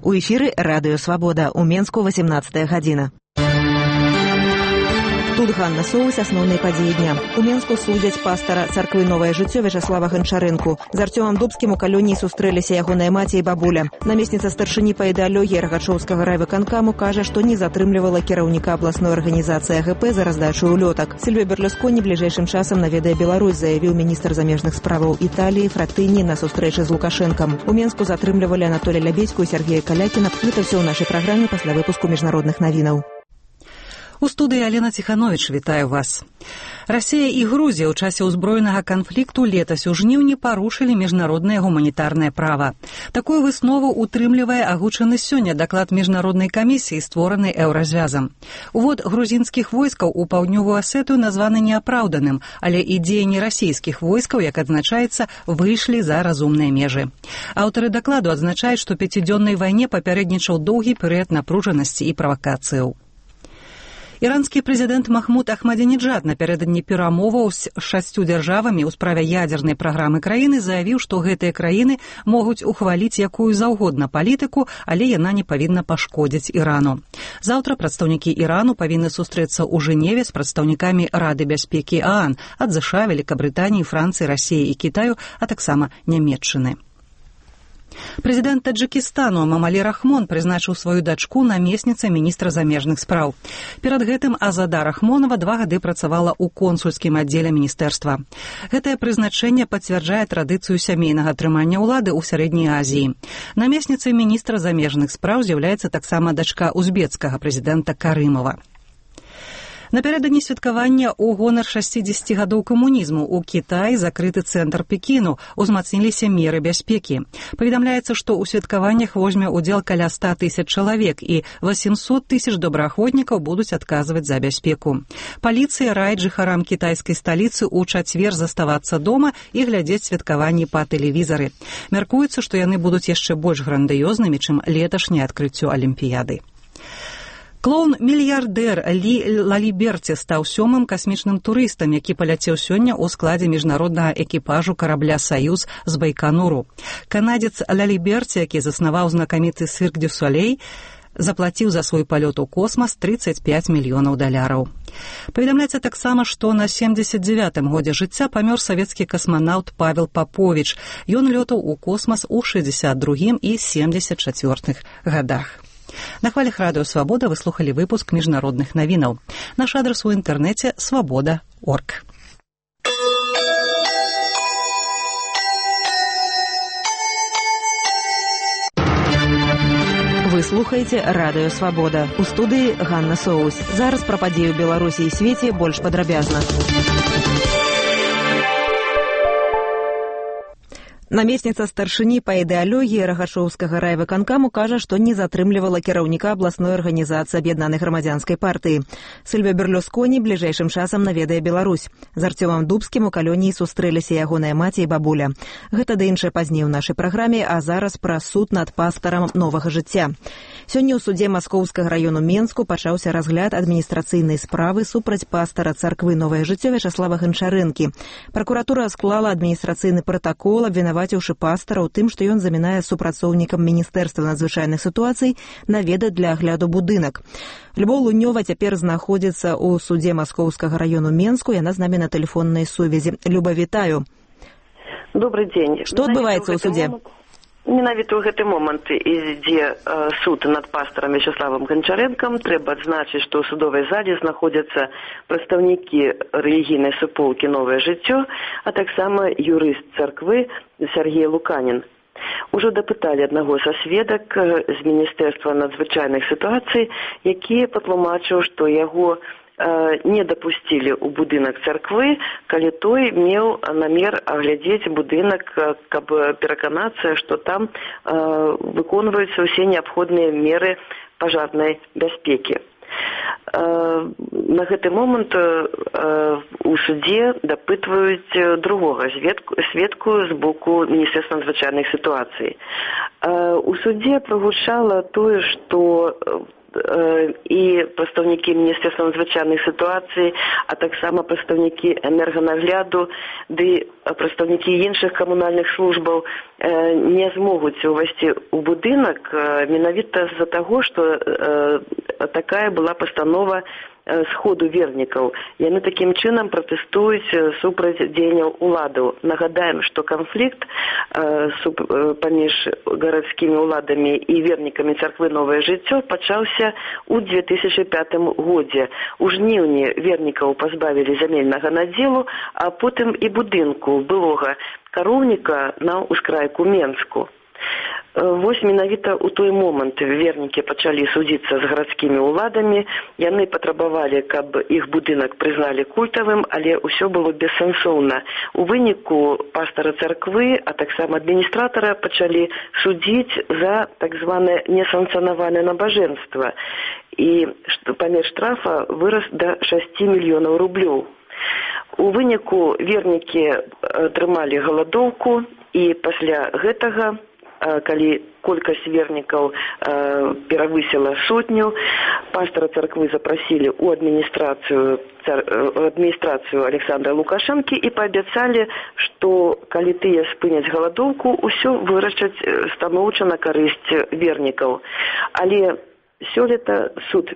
У эфіры Радыё Свабода. У Менску 18 гадзіна. Тут Ганна Соус, асноўныя падзеі дня. У Менску судзяць пастара царквы «Новае жыццё» Вячаслава Гончарэнку. З Артёмам Дубскім у калоніі сустрэліся ягоная маці і бабуля. Намесніца старшыні па ідэалогіі Рагачоўскага райвыканкаму кажа, што не затрымлівала кіраўніка абласной арганізацыі АГП за раздачу улётак. Сільвіё Берлусконі бліжэйшым часам наведае Беларусь, заявіў міністр замежных справаў Італіі Фратыні на сустрэчы з Лукашэнкам. У Менску затрымлівалі Анатолія Лябедзьку і Сергея Калякіна. Гэта ўсё ў нашай праграме пасля выпуску міжнародных навінаў. У студыі Алена Ціхановіч, вітаю вас. Расія і Грузія ў часе ўзброенага канфлікту летась у жніўні парушылі міжнароднае гуманітарнае права. Такую выснову утрымлівае агучаны сёння даклад міжнароднай камісіі, створаны Еўразвязам. Увод грузінскіх войскаў у паўднёвую Асетыю названы неапраўданым, але і дзеянні расійскіх войскаў, як адзначаецца, выйшлі за разумныя межы. Аўтары дакладу адзначаюць, што 5-дзённай вайне папярэднічаў доўгі перыяд напружанасці і правакацыяў. Іранскі прэзідэнт Махмуд Ахмадзінеджад напярэдадні перамоваў з 6 дзяржавамі ў справе ядзернай праграмы краіны заявіў, што гэтыя краіны могуць ухваліць якую заўгодна палітыку, але яна не павінна пашкодзіць Ірану. Заўтра прадстаўнікі Ірану павінны сустрэцца ў Жэневе з прадстаўнікамі Рады бяспекі ААН ад ЗША, Великабрытаніі, Францыі, Расіі і Кітаю, а таксама Нямецчыны. Прэзідэнт Таджыкістану Мамалі Рахмон прызначыў сваю дачку намесніцай міністра замежных спраў. Перад гэтым Азада Рахмонова 2 гады працавала ў консульскім аддзеле міністэрства. Гэтае прызначэнне пацвярджае традыцыю сямейнага трымання ўлады ў Сярэдняй Азіі. Намесніцай міністра замежных спраў з'яўляецца таксама дачка узбецкага прэзідэнта Карымова. Напярэдадні святкавання ў гонар 60 гадоў камунізму ў Кітаі закрыты цэнтр Пекіну, узмацніліся меры бяспекі. Паведамляецца, што ў святкаваннях возьме ўдзел каля 100 000 чалавек і 800 000 добраахвотнікаў будуць адказваць за бяспеку. Паліцыя раіць жыхарам кітайскай сталіцы ў чацвер заставацца дома і глядзець святкаванні па тэлевізары. Мяркуецца, што яны будуць яшчэ больш грандыёзнымі, чым леташняе адкрыццё Алімпіяды. Клоун-мільярдэр Лалі Берці стаў 7-м касмічным турыстам, які паляцеў сёння ў складзе міжнароднага экіпажу карабля «Саюз» з Байконуру. Канадзец Лалі Берці, які заснаваў знакаміты «Цирк дю Солей», заплаціў за свой палёт у космас $35 мільёнаў. Паведамляецца таксама, што на 79-м годзе жыцця памёр савецкі касманаўт Павел Паповіч. Ён лётаў у космас у 62-м і 74-х гадах. На хвалях Радыё Свабода вы слухалі выпуск міжнародных навінаў. Наш адрас у інтэрнэце свабода.орг. Вы слухаеце Радыё Свабода. У студыі Ганна Соус. Зараз пра падзеі ў Беларусі і свеце больш падрабязна. Намесніца старшыні па ідэалогіі Рагачоўскага райвыканкаму кажа, што не затрымлівала кіраўніка абласной арганізацыі аб'яднанай грамадзянскай партыі. Сільвіё Берлусконі бліжэйшым часам наведае Беларусь. З Артёмам Дубскім у калоніі сустрэліся ягоная маці і бабуля. Гэта да іншае пазней у нашай праграме, а зараз пра суд над пастарам «Новага жыцця». Сёння ў судзе Маскоўскага раёну Менску пачаўся разгляд адміністрацыйнай справы супраць пастара царквы «Новае жыццё» Вячаслава Гончарэнкі. Пракуратура склала адміністрацыйны пратакол, абвінаваціўшы пастара ў тым, што ён замінае супрацоўнікам Міністэрства надзвычайных сітуацый наведаць для агляду будынак. Любоў Лунёва цяпер знаходзіцца ў судзе Маскоўскага раёну Менску. Яна з намі на тэлефоннай сувязі. Люба, вітаю. Добрый дзень. Што адбываецца ў судзе? Менавіта ў гэты момант ідзе суд над пастарам Вячаславам Гончарэнкам. Трэба адзначыць, што ў судовай зале знаходзяцца прадстаўнікі рэлігійнай суполкі «Новае жыццё», а таксама юрыст царквы Сергей Луканін. Ужо дапыталі аднаго са сведак з Міністэрства надзвычайных сітуацый, які патлумачыў, што яго не дапусцілі ў будынак царквы, калі той меў намер аглядзець будынак, каб пераканацца, што там выконваюцца ўсе неабходныя меры пажарнай бяспекі. На гэты момант у судзе дапытваюць другога сведку з боку Міністэрства надзвычайных сітуацый. У судзе прагучала тое, што і прадстаўнікі Міністэрства надзвычайных сітуацый, а таксама прадстаўнікі энерганагляду ды прадстаўнікі іншых камунальных службаў не змогуць увайсці ў будынак менавіта з-за таго, што такая была пастанова сходу вернікаў. Яны такім чынам пратэстуюць супраць дзеянняў уладаў. Нагадаем, што канфлікт паміж гарадскімі ўладамі і вернікамі царквы «Новае жыццё» пачаўся ў 2005 годзе. У жніўні вернікаў пазбавілі зямельнага надзелу, а потым і будынку былога кароўніка на ўскрайку Менску. Вось менавіта ў той момант вернікі пачалі судзіцца з гарадскімі ўладамі. Яны патрабавалі, каб іх будынак прызналі культавым, але ўсё было бессэнсоўна. У выніку пастара царквы, а таксама адміністратара пачалі судзіць за так званае несанкцыянаванае набажэнства. І памер штрафа вырас да 6 мільёнаў рублёў. У выніку вернікі атрымалі галадоўку, і пасля гэтага, калі колькасць вернікаў перавысіла 100, пастара царквы запрасілі ў адміністрацыю Александра Лукашэнкі і паабяцалі, што калі тыя спыняць галадоўку, усё вырашаць станоўча на карысць вернікаў. Але сёлета суд,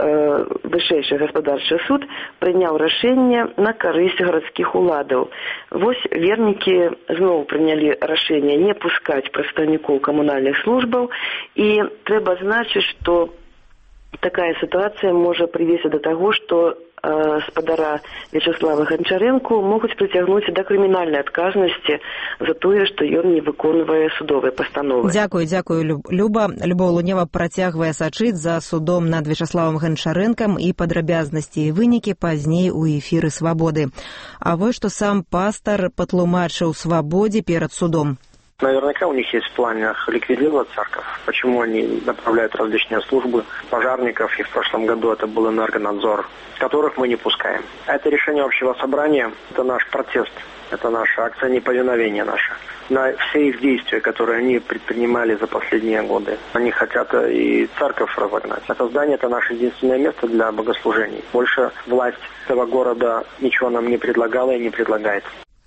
вышэйшы гаспадарчы суд, прыняў рашэнне на карысць гарадскіх уладаў. Вось вернікі зноў прынялі рашэнне не пускаць прадстаўнікоў камунальных службаў, і трэба значыць, што такая сітуацыя можа прывесці да таго, што спадара Вячеслава Гончаренко могуць прыцягнуць да крымінальнай адказнасці за тое, што ён не выконвае судовыя пастановы. Дзякую, Люба. Любоў Лунева працягвае сачыць за судом над Вячеславам Гончаренкам, і падрабязнасці і вынікі пазней у эфіры «Свабоды». А вось што сам пастар патлумачыў «Свабодзе» перад судом. Наверняка у них есть в планах ликвидировать церковь. Почему они направляют различные службы пожарников, и в прошлом году это был энергонадзор, которых мы не пускаем. Это решение общего собрания, это наш протест, это наша акция неповиновения наша. На все их действия, которые они предпринимали за последние годы. Они хотят и церковь разогнать. Это здание – это наше единственное место для богослужений. Больше власть этого города ничего нам не предлагала и не предлагает.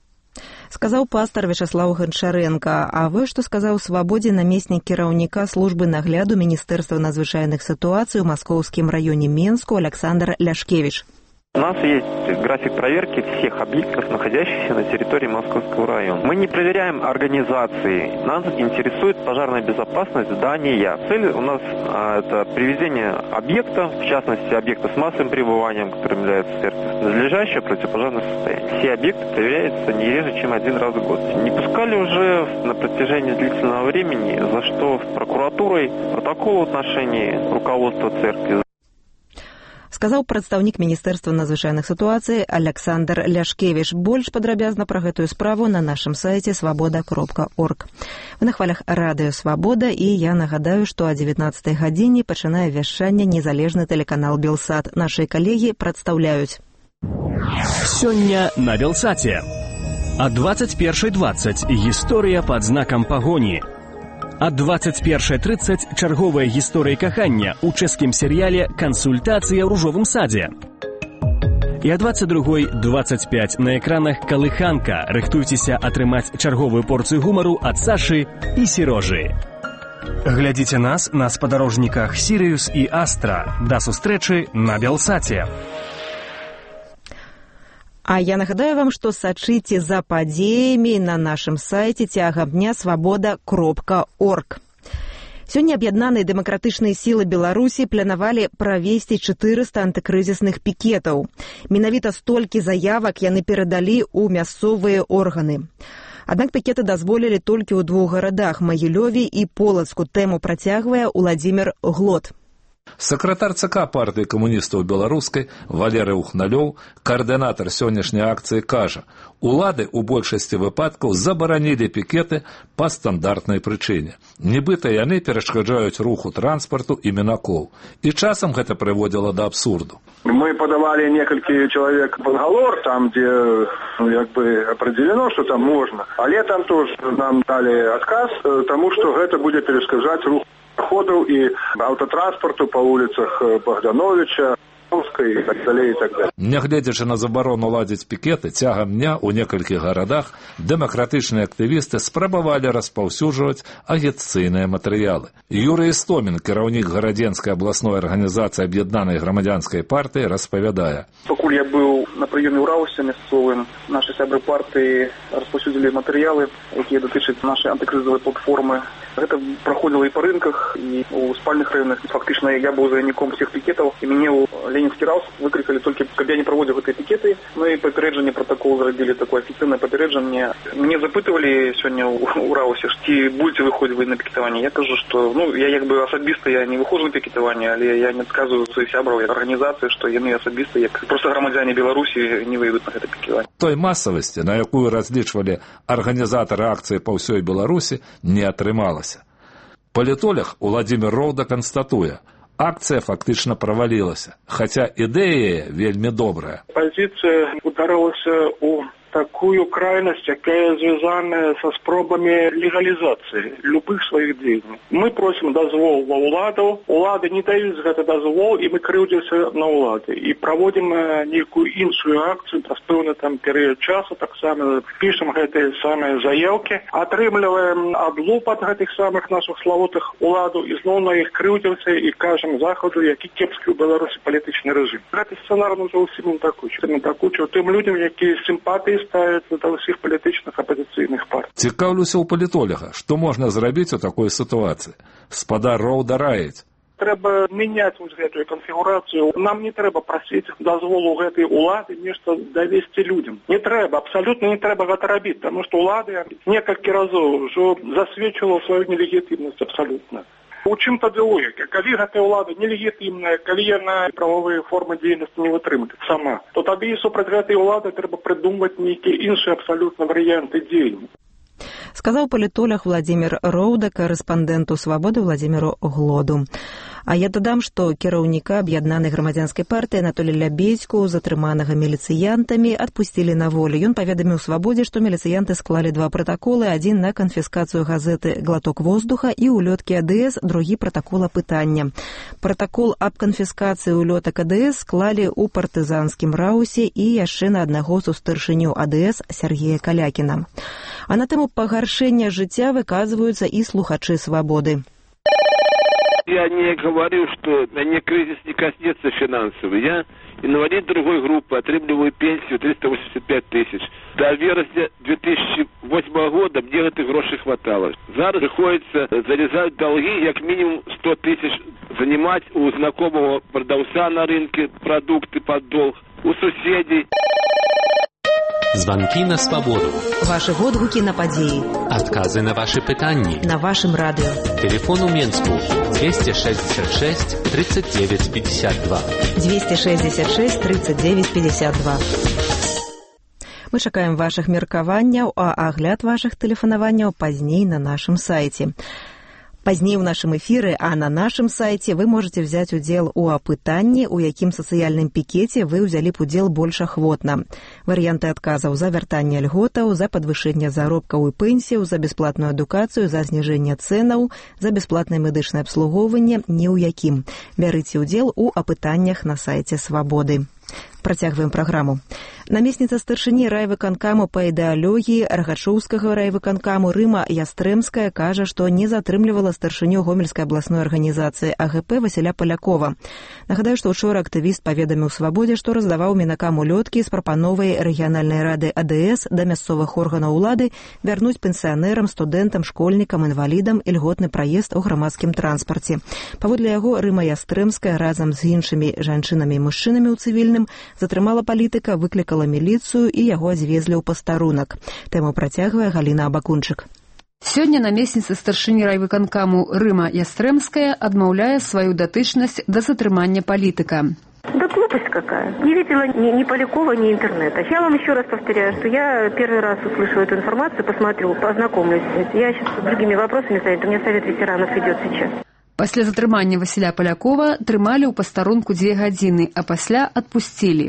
Сказаў пастар Вячеслав Гончаренко. А вы што сказаў «Свабодзе» намеснік кіраўніка службы нагляду Міністэрства надзвычайных сітуацый у Маскоўскім раёне Менску Александр Ляшкевич? У нас есть график проверки всех объектов, находящихся на территории Московского района. Мы не проверяем организации. Нас интересует пожарная безопасность здания. Цель у нас это приведение объекта, в частности объекта с массовым пребыванием, которым является церковь, в надлежащее противопожарное состояние. Все объекты проверяются не реже, чем 1 раз в год. Не пускали уже на протяжении длительного времени, за что прокуратурой протокол в отношении руководства церкви. Сказаў прадстаўнік Міністэрства надзвычайных сітуацый Александр Ляшкевич. Больш падрабязна пра гэтую справу на нашым сайце свабода.орг. Вы на хвалях радыё «Свабода», і я нагадаю, што о 19 гадзіне пачынае вяшчанне незалежны тэлеканал «Белсат». Нашыя калегі прадстаўляюць. Сёння на «Белсаце». О 21:20 гісторыя пад знакам пагоні. А 21:30 чарговая гісторыя кахання ў чэшскім серыяле «Кансультацыя ў ружовым садзе». І о 22:25 на экранах «Калыханка». Рыхтуйцеся атрымаць чарговую порцыю гумару ад Сашы і Серожы. Глядзіце нас на спадарожніках «Сірыус» і «Астра». Да сустрэчы на «Белсаце». А я нагадаю вам, што сачыце за падзеямі на нашым сайце цягам дня свабода.орг. Сёння аб'яднаныя дэмакратычныя сілы Беларусі планавалі правесці 400 антыкрызісных пікетаў. Менавіта столькі заявак яны перадалі ў мясцовыя органы. Аднак пікеты дазволілі толькі ў 2 гарадах – Магілёве і Полацку. Тэму працягвае Уладзімір Глот. Сакратар ЦК партыі камуністаў беларускай Валерый Ухналёў, каардынатар сённяшняй акцыі, кажа, улады ў большасці выпадкаў забаранілі пікеты па стандартнай прычыне. Нібыта яны перашкаджаюць руху транспарту і мінакоў. І часам гэта прыводзіла да абсурду. Мы подавали некалькі человек Бангалор, там, где определено, что там можно. Але там тоже нам дали отказ, тому что это будет перешкоджать рух Ходил и автотранспорту по улицах Богдановича, и так далее, и так далее. Нягледзячы на забарону ладзіць пікеты, цягам дня ў некалькіх гарадах дэмакратычныя актывісты спрабавалі распаўсюджваць агітацыйныя матэрыялы. Юрый Істомін, кіраўнік Гарадзенскай абласной арганізацыі аб'яднанай грамадзянскай партыі, распавядае. Пакуль я быў на прыёме ў Раусе мясцовым, нашы сябры партыі распаўсюдзілі матэрыялы, якія датычаць нашай антыкрызавай платформы. Гэта праходзіла і па рынках, і ў спальных раёнах. Фактычна я быў заявніком всех пікетаў, і мяне ў Ленінскі Раус выклікалі толькі, каб я не праводзіў гэтыя пікеты. Ну і папярэджанне пратакол зрабілі, такое афіцыйнае папярэджанне. Мяне запытывалі сёння ў Раусе, ці будзеце выходзіць вы на пікетаванне. Я кажу, што я як бы асабіста я не выходжу на пікетаванне, але я не адказваю сваіх сябраў як арганізацыі, што яны асабіста як проста грамадзяне Беларусі не выйдуць на гэта пікетаванне. Той масавасці, на якую разлічвалі арганізатары акцыі па ўсёй Беларусі, не атрымалася. Палітолог Владимир Роўда канстатуе, акцыя фактычна правалілася, хаця ідэя вельмі добрая. Пазіцыя ударылася ў такую крайность, якая звязаная со спробами легализации любых своих деяний. Мы просим дозвол ва ўладаў, улады не даюць гэты дозвол, і мы крыўдзімся на улады. І праводзім нейкую іншую акцыю праз пэўны перыяд часу, таксама пішам гэтыя самыя заявкі, атрымліваем адлуп ад гэтых самых нашых славутых уладаў і зноў на іх крыўдзімся і кажам Заходу, які кепскі ў Беларусі палітычны рэжым. Гэты сцэнар зусім не дакучыў тым людзям, якія сімпатыі ставяцца да ўсіх палітычных апазіцыйных партый. Цікаўлюся ў палітолага, што можна зрабіць у такой сітуацыі. Спадар Роўда раіць. Трэба мяняць гэтую канфігурацыю. Нам не трэба прасіць дазволу гэтай улады нешта давесці людзям. Не трэба, абсалютна не трэба гэта рабіць, таму што ўлада некалькі разоў ўжо засведчыла сваю нелегітымнасць абсалютна. У чым тады логіка? Калі гэтая ўлада нелегітымная, калі яна правовыя формы дзейнасці не вытрымае сама, то тады і супраць гэтай улады трэба прыдумваць нейкія іншыя абсалютна варыянты дзеяння. Сказаў палітолог Владимир Роўда корэспандэнту «Свабоды» Владимиру Глоду. А я дадам, што кіраўніка аб'яднанай грамадзянскай партыі Анатолія Лябедзьку, затрыманага міліцыянтамі, адпусцілі на волю. Ён паведаміў «Свабодзе», што міліцыянты склалі 2 пратаколы, адзін на канфіскацыю газеты «Глоток воздуха» і улёткі АДС, другі пратакол апытання. Пратакол аб канфіскацыі улётак АДС склалі ў партызанскім Раусе і яшчэ на аднаго з старшыню АДС Сергея Калякіна. А на тэму пагаршэння жыцця выказваюцца і слухачы «Свабоды». Я не говорю, что мне кризис не коснется финансовый. Я инвалид другой группы, отрабатываю пенсию 385 тысяч. До вересня 2008 года мне этих грошей хватало. Зараз приходится залезать в долги, как минимум 100 тысяч занимать у знакомого продавца на рынке продукты под долг, у соседей. Звонки на свободу. Ваши водгуки на падзеі. Адказы на ваши пытанні. На вашым радыё. Телефон у Менску 266 39 52. 266 39 52. Мы чакаем вашых меркаванняў, а агляд вашых тэлефанаванняў пазней на нашым сайце. Пазней у нашым эфіры, а на нашым сайце вы можете взять удзел у апытанні, у якім сацыяльным пікеце вы ўзялі б удзел больш ахвотна. Варыянты адказаў за вяртанне льготаў, за падвышэнне заробкаў і пенсіяў, за бясплатную адукацыю, за зніжэнне цэнаў, за бясплатнае медычнае абслугоўванне ні ў якім. Бярыце ўдзел у апытаннях на сайце «Свабоды». Працягваем праграму. Намесніца старшыні райвыканкаму па ідэалогіі Рагачоўскага райвыканкаму Рыма Ястрэмская кажа, што не затрымлівала старшыню Гомельскай абласной арганізацыі АГП Васіля Палякова. Нагадаю, што учора актывіст паведаміў «Свабодзе», што раздаваў мінакам улёткі з прапановай рэгіянальнай рады АДС да мясцовых органаў улады вярнуць пенсіянерам, студэнтам, школьнікам, інвалідам ільготны праезд у грамадскім транспарце. Паводле яго, Рыма Ястрэмская разам з іншымі жанчынамі і мужчынамі ў цывільным затрымала палітыка, выклікала міліцыю і яго адвезлі ў пастарунак. Тэму працягвае Галіна Абакунчык. Сёння намесніца старшыні райвыканкаму Рыма Ястрэмская адмаўляе сваю датычнасць да затрымання палітыка. Да глупость какая. Не видела ни Полякова, ни интернета. Я вам еще раз повторяю, что я первый раз услышу эту информацию, посмотрю, познакомлюсь. Я сейчас с другими вопросами занята. У меня совет ветеранов идет сейчас. Пасля затрымання Васіля Палякова трымалі ў пастарунку 2 гадзіны, а пасля адпусцілі.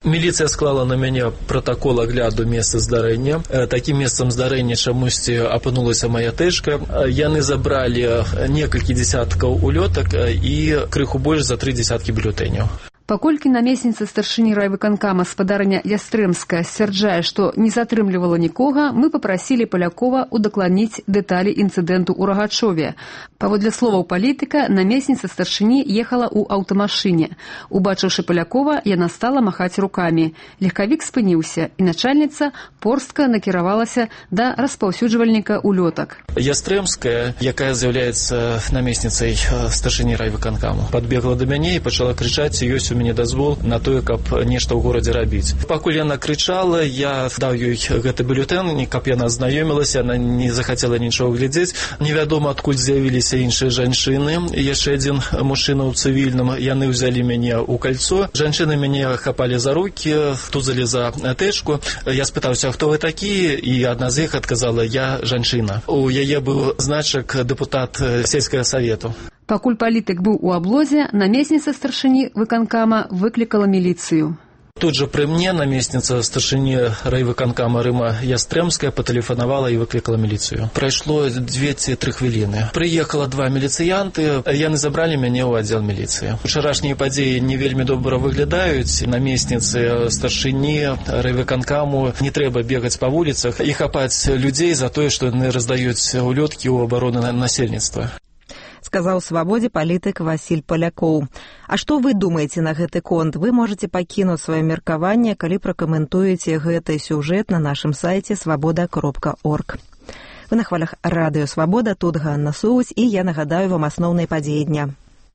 Міліцыя склала на мяне протакол агляду месца здарэння. Такім месцам здарэння чамусьці апынулася моя тэшка. Яны забралі некалькі дзесяткаў улётак і крыху больш за 3 дзесяткі бюлетэняў. Паколькі намесніца старшыні райвыканкама спадарня Ястрэмская сцвярджае, што не затрымлівала нікога, мы папрасілі Палякова удакладніць дэталі інцыдэнту ў Рагачове. Паводле словаў палітыка, намесніца старшыні ехала ў аўтамашыне. Убачыўшы Палякова, яна стала махаць рукамі. Легкавік спыніўся, і начальніца порстка накіравалася да распаўсюджвальніка улётак. Ястрэмская, якая з'яўляецца намесніцай старшыні райвыканкаму, падбегла да мяне і пачала крычаць, ёсць у мяне дазвол на тое, каб нешта ў горадзе рабіць. Пакуль яна крычала, я даў ёй гэты бюлетэн, каб яна азнаёмілася, яна не захацела нічога глядзець. Невядома, адкуль з'явіліся іншыя жанчыны. Яшчэ адзін мужчына ў цывільным, яны ўзялі мяне ў кальцо. Жанчыны мяне хапалі за рукі, тузалі за тэшку. Я спытаўся, хто вы такі, і адна з іх адказала, я жанчына. У яе быў значак дэпутат сельскага савету. Пакуль палітык быў у аблозе, намесніца старшыні выканкама выклікала міліцыю. Тут жа пры мне намесніца старшыні райвыканкама Рыма Ястрэмская патэлефанавала і выклікала міліцыю. Прайшло 2-3 хвіліны. Прыехала 2 міліцыянты, яны забралі мяне ў аддзел міліцыі. Учарашнія падзеі не вельмі добра выглядаюць. Намесніцы старшыні райвыканкаму не трэба бегаць па вуліцах і хапаць людзей за тое, што яны раздаюць улёткі ў абарону насельніцтва. Сказаў «Свабодзе» палітык Васіль Палякоў. А што вы думаеце на гэты конт? Вы можаце пакінуць сваё меркаванне, калі пракаментуеце гэты сюжэт на нашым сайце свабода.орг. Вы на хвалях радыё «Свабода», тут Ганна Суць, і я нагадаю вам асноўныя падзеі дня.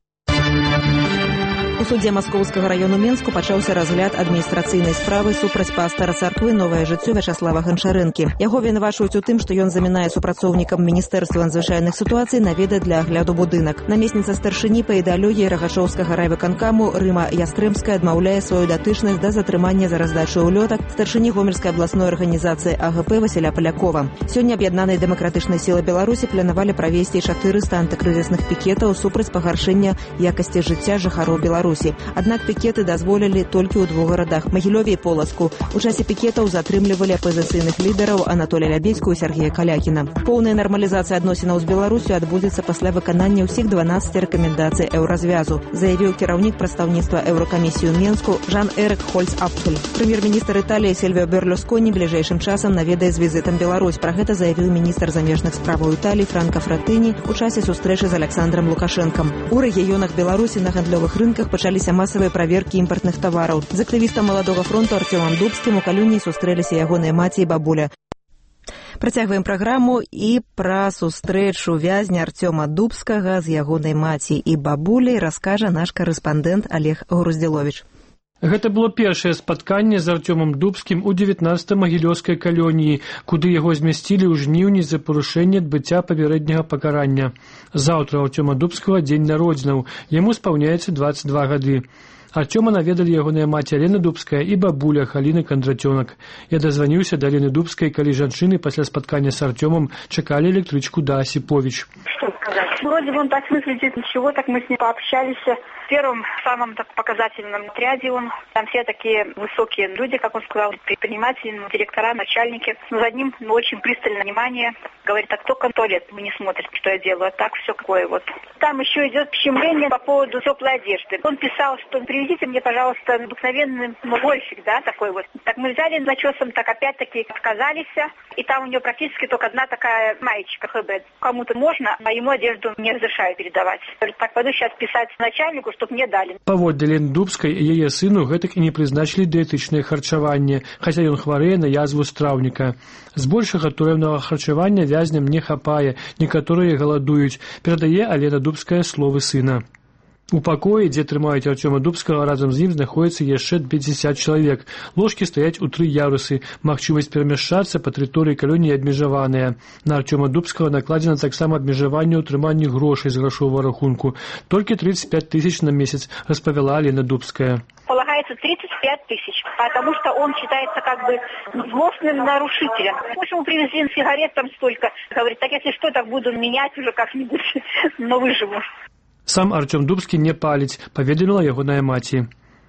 У судзе Маскоўскага раёну Менску пачаўся разгляд адміністрацыйнай справы супраць пастара царквы «Новае жыццё» Вячаслава Ганчарэнкі. Яго вінавачваюць у тым, што ён замінае супрацоўнікам Міністэрства надзвычайных сітуацый наведаць для агляду будынак. Намесніца старшыні па ідэалогіі Рагачоўскага райвыканкаму Рыма Ястрэмская адмаўляе сваю датычнасць да затрымання за раздачу улётак старшыні Гомельскай абласной арганізацыі АГП Васіля Палякова. Сёння аб'яднанай дэмакратычнай сілы Беларусі планавалі правесці 400 антыкрызісных пікетаў супраць пагаршэння якасці жыцця жыхароў Беларусі. Аднак пікеты дазволілі толькі ў 2 гарадах – Магілёве і Полацку. У часе пікетаў затрымлівалі апазіцыйных лідараў Анатолія Лябедзьку і Сергея Калякіна. Поўная нармалізацыя адносінаў з Беларусю адбудзецца пасля выканання ўсіх 12 рэкамендацый еўразвязу, заявіў кіраўнік прадстаўніцтва Еўракамісіі ў Менску Жан-Эрык Хольц-Апфель. Прэм'ер-міністр Італіі Сільвіо Берлусконі бліжэйшым часам наведае з візітам Беларусь. Пра гэта заявіў міністр замежных справаў Італіі Франка Фратэні ў часе сустрэчы з Александром Лукашэнкам. У рэгіёнах Беларусі на гандлёвых рынках пачаліся масавыя праверкі імпартных тавараў. З актывістам Маладога фронту Артёмам Дубскім у Калюні сустрэліся ягоныя маці і бабуля. Працягваем праграму і пра сустрэчу вязня Артёма Дубскага з ягонай маці і бабуляй раскажа наш карэспандэнт Олег Груздзіловіч. Гэта было першае спатканне з Артёмам Дубскім у 19 магілёўскай калоніі, куды яго змясцілі ў жніўні за парушэнне адбыцця папярэдняга пакарання. Заўтра Артёма Дубскага дзень народзінаў, яму спаўняецца 22 гады. Артёма наведалі ягоная маці Алена Дубская і бабуля Галіна Кандрацёнак. Я дазваніўся да Алены Дубскай, калі жанчыны пасля спаткання з Артёмам чакалі электрычку да Осипович. Что сказать? Вроде бы он так выглядит, ничего, так мы с ним пообщались. В первом, самом так показательном отряде он. Там все такие высокие люди, как он сказал, предприниматели, директора, начальники. Но за ним очень пристальное внимание. Говорит, а кто контролит? Вы не смотрите, что я делаю. А так все такое вот. Там еще идет щемление по поводу теплой одежды. Он писал, что привезите мне, пожалуйста, обыкновенный гольфик, да, такой вот. Так мы взяли начесом, так опять-таки отказались. И там у него практически только одна такая маечка ХБ. Кому-то можно, а ему одежду не разрешают передавать. Говорит, так пойду сейчас писать начальнику, чтоб мне дали. Паводле Алены Дубскай і яе сыну гэтак і не прызначылі дыетычнае харчаванне, хаця ён хварэе на язву страўніка. Збольшага турэмнага харчавання вязням не хапае, некаторыя галадуюць, перадае Алена Дубская словы сына. У пакоі, дзе трымаюць Артёма Дубскага, разам з ім знаходзіцца яшчэ 50 чалавек. Ложкі стаяць у 3 ярусы. Магчымасць перамяшчацца па тэрыторыі калоніі абмежаваная. На Артёма Дубскага накладзена таксама абмежаванне ўтрымання грошай з грашовага рахунку. Толькі 35 тысяч на месяц, распавяла Алена Дубская. Полагается 35 тысяч, потому что он считается как бы злостным нарушителем. Почему привезли сигарет там столько? Говорит, так если что, так буду менять уже как-нибудь, но выживу. Сам Артём Дубскі не паліць, паведаміла ягоная маці.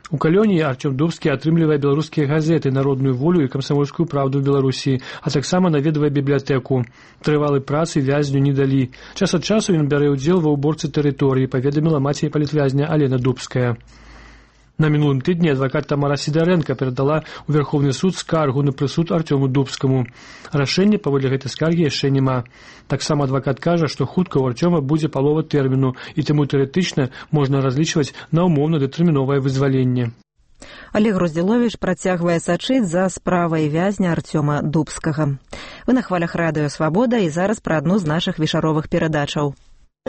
У калоніі Артём Дубскі атрымлівае беларускія газеты «Народную волю» і «Камсамольскую правду» в Беларусі, а таксама наведвае бібліятэку. Трывалай працы вязню не далі. Час ад часу ён бярэ ўдзел ва ўборцы тэрыторыі, паведаміла маці палітвязня Алена Дубская. На мінулым тыдні адвакат Тамара Сідарэнка перадала ў Верховны суд скаргу на прысуд Артёму Дубскаму. Рашэння паводле гэтай скаргі яшчэ няма. Таксама адвакат кажа, што хутка ў Артёма будзе палова тэрміну, і таму тэарэтычна можна разлічваць на ўмоўна-датэрміновае вызваленне. Олег Роздзіловіч працягвае сачыць за справай вязня Артёма Дубскага. Вы на хвалях радыё «Свабода» і зараз пра адну з нашых вечаровых перадачаў.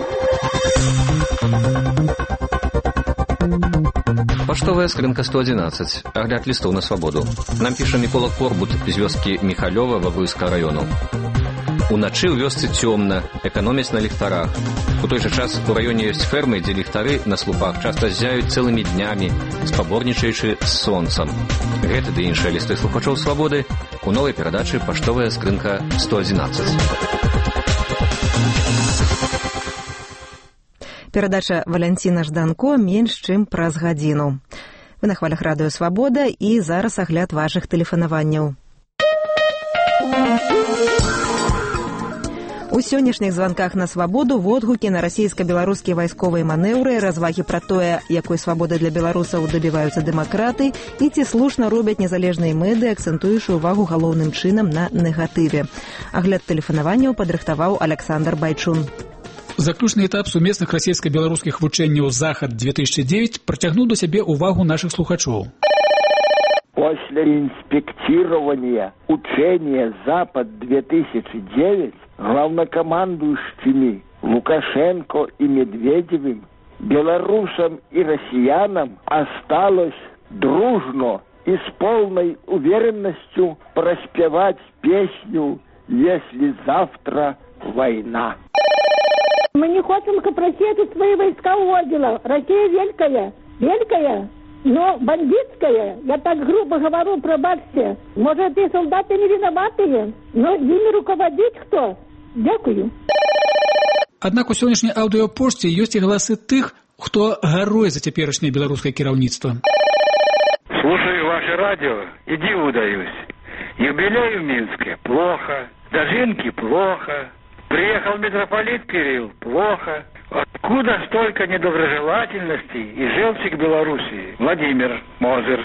Паштовая скрынка 111. Агляд лістоў на свабоду. Нам піша Мікола Корбут з вёскі Міхалёва Вабруйскага раёну. Уначы ў вёсцы цёмна, эканомяць на ліхтарах. У той жа час у раёне ёсць фермы, дзе ліхтары на слупах часта ззяюць цэлымі днямі, спаборнічаючы з сонцам. Гэты ды іншыя лісты слухачоў свабоды у новай перадачы «Паштовая скрынка 111». Перадача Валянціна Жданко менш чым праз гадзіну. Вы на хвалях радыё «Свабода» і зараз агляд вашых тэлефанаванняў. У сённяшніх званках на свабоду водгукі на расійска-беларускія вайсковыя манеўры, развагі пра тое, якой свабоды для беларусаў дабіваюцца дэмакраты і ці слушна робяць незалежныя меды, акцэнтуючы ўвагу галоўным чынам на негатыве. Агляд тэлефанаванняў падрыхтаваў Александр Байчун. Заключны этап сумесных расійска-беларускіх вучэнняў «Захад-2009» прыцягнуў да сябе увагу нашых слухачоў. После инспектирования учения «Запад-2009» главнокомандующими Лукашенко и Медведевым белорусам и россиянам осталось дружно и с полной уверенностью проспевать песню «Если завтра война». Мы не хотим, как Россия тут свои войска уводила. Россия великая, но бандитская. Я так грубо говорю, пробачьте. Может, и солдаты не виноватые, но ими руководить кто? Дякую. Аднак у сённяшняй аўдыёпошце ёсць і галасы тых, хто гаруе за цяперашняе беларускае кіраўніцтва. Слушаю ваше радио и диву даюсь. Юбилей в Минске – плохо. Дожинки – плохо. Приехал митрополит Кирилл – плохо. Откуда столько недоброжелательности и желчи к Белоруссии? Владимир Мозер.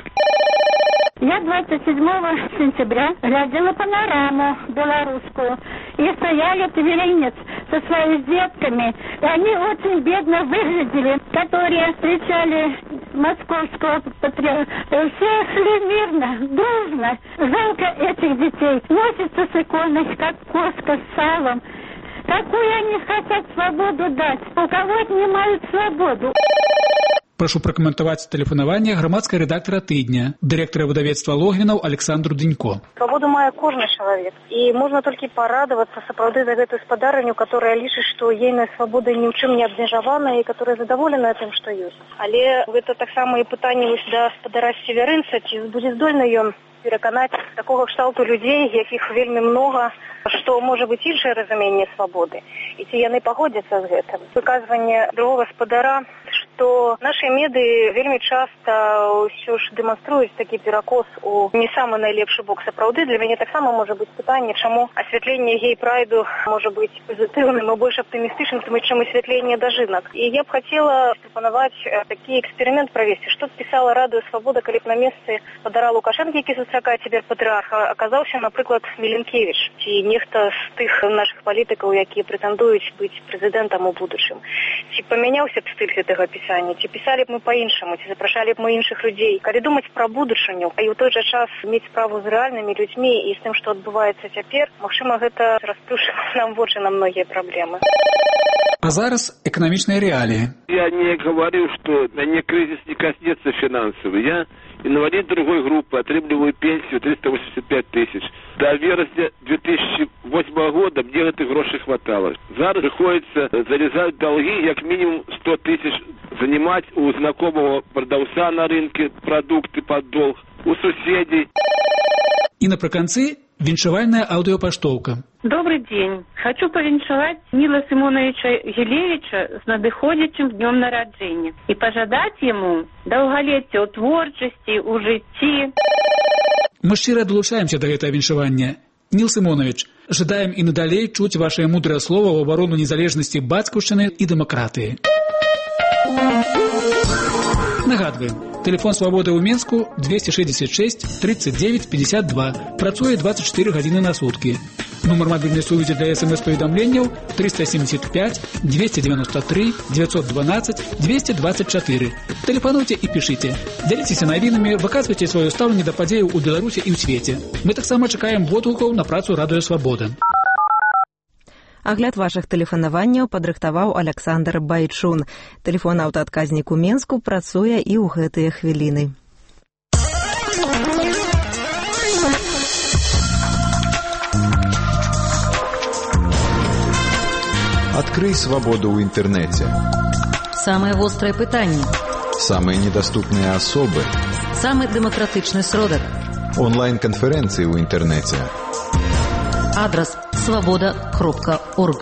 Я 27 сентября глядела панораму белорусскую. И стояли тверинец со своими детками. И они очень бедно выглядели, которые встречали московского патриарха. Все шли мирно, дружно. Жалко этих детей. Носятся с иконой, как коска с салом. Какую они хотят свободу дать? У кого отнимают свободу? Прошу прокомментовать тэлефанаванне грамадскага рэдактара «Тыдня», дырэктара выдавецтва Логвінаў Александру Дынько. Свободу мае кожны чалавек. І можна толькі парадавацца сапраўды за гэтую спадарню, которая лічыць, што ейная свабода ні ў чым не абмежавана і которая задаволена тым, што ёсць. Але гэта таксама і пытанне да спадара Севярынца, ці будзе здольны ён пераканаць такога кшталту людзей, якіх вельмі многа, што можа быць іншае разуменне свабоды. І ці яны пагодзяцца з гэтым. Выказванне другога спадара, што нашы меды вельмі часта ўсё ж дэманструюць такі перакос у не самы найлепшы бок сапраўды. Для мяне таксама можа быць пытанне, чаму асвятленне гей-прайду можа быць пазітыўным і больш аптымістычным, чым асвятленне дажынак. І я б хацела прапанаваць такі эксперымент правесці. Што пісала радыё «Свабода», калі б на месцы спадара Лукашенка, які сустракае цяпер патрыарха, аказаўся, напрыклад, Міленкевіч, ці нехта з тых нашых палітыкаў, якія прэтэндуюць быць прэзідэнтам у будучым. Ці памяняўся б стыль гэтага пісання, ці пісалі б мы па-іншаму, ці запрашалі б мы іншых людзей. Калі думаць пра будучыню, а і ў той жа час мець справу з рэальнымі людзьмі і з тым, што адбываецца цяпер, магчыма, гэта расплюшчыла нам вочы на многія праблемы. А зараз эканамічныя реалии. Я не говорю, что мне кризис не коснется финансовый. Я инвалид другой группы, отрабатываю пенсию 385 тысяч. До вересня 2008 года мне этих грошей хватало. Зараз приходится залезать долги, как минимум 100 тысяч занимать у знакомого продавца на рынке продукты под долг, у соседей. И напрыканцы віншавальная аўдыёпаштоўка. Добрый день. Хочу повіншаваць Ніла Симоновича Гілевіча з надыходзячым днём нараджэння і пажадаць яму даўгалецця ў творчасці, у жыцці. Мы шчыра далучаемся да гэтага віншавання. Ніл Симонович, жадаем і надалей чуць вашае мудрае слова ў абарону незалежнасці бацькаўшчыны і дэмакратыі. Нагадваем, тэлефон «Свабоды» ў Менску 266 39 52. Працуе 24 гадзіны на суткі. Нумар мобільнай сувязі для СМС-паведамленняў 375 293 912 224. Тэлефануйце і пішыце. Дзяліцеся навінамі, выказвайце сваё стаўленне да падзеяў у Беларусі і ў свеце. Мы таксама чакаем водгукаў на працу Радыё Свабода. Агляд вашых тэлефанаванняў падрыхтаваў Александр Байчун. Тэлефон аўтаадказнік у Менску працуе і ў гэтыя хвіліны. Открой свободу в интернете. Самые острые пытания. Самые недоступные особы. Самый демократичный сродок. Онлайн-конференции в интернете. Адрес svoboda.org.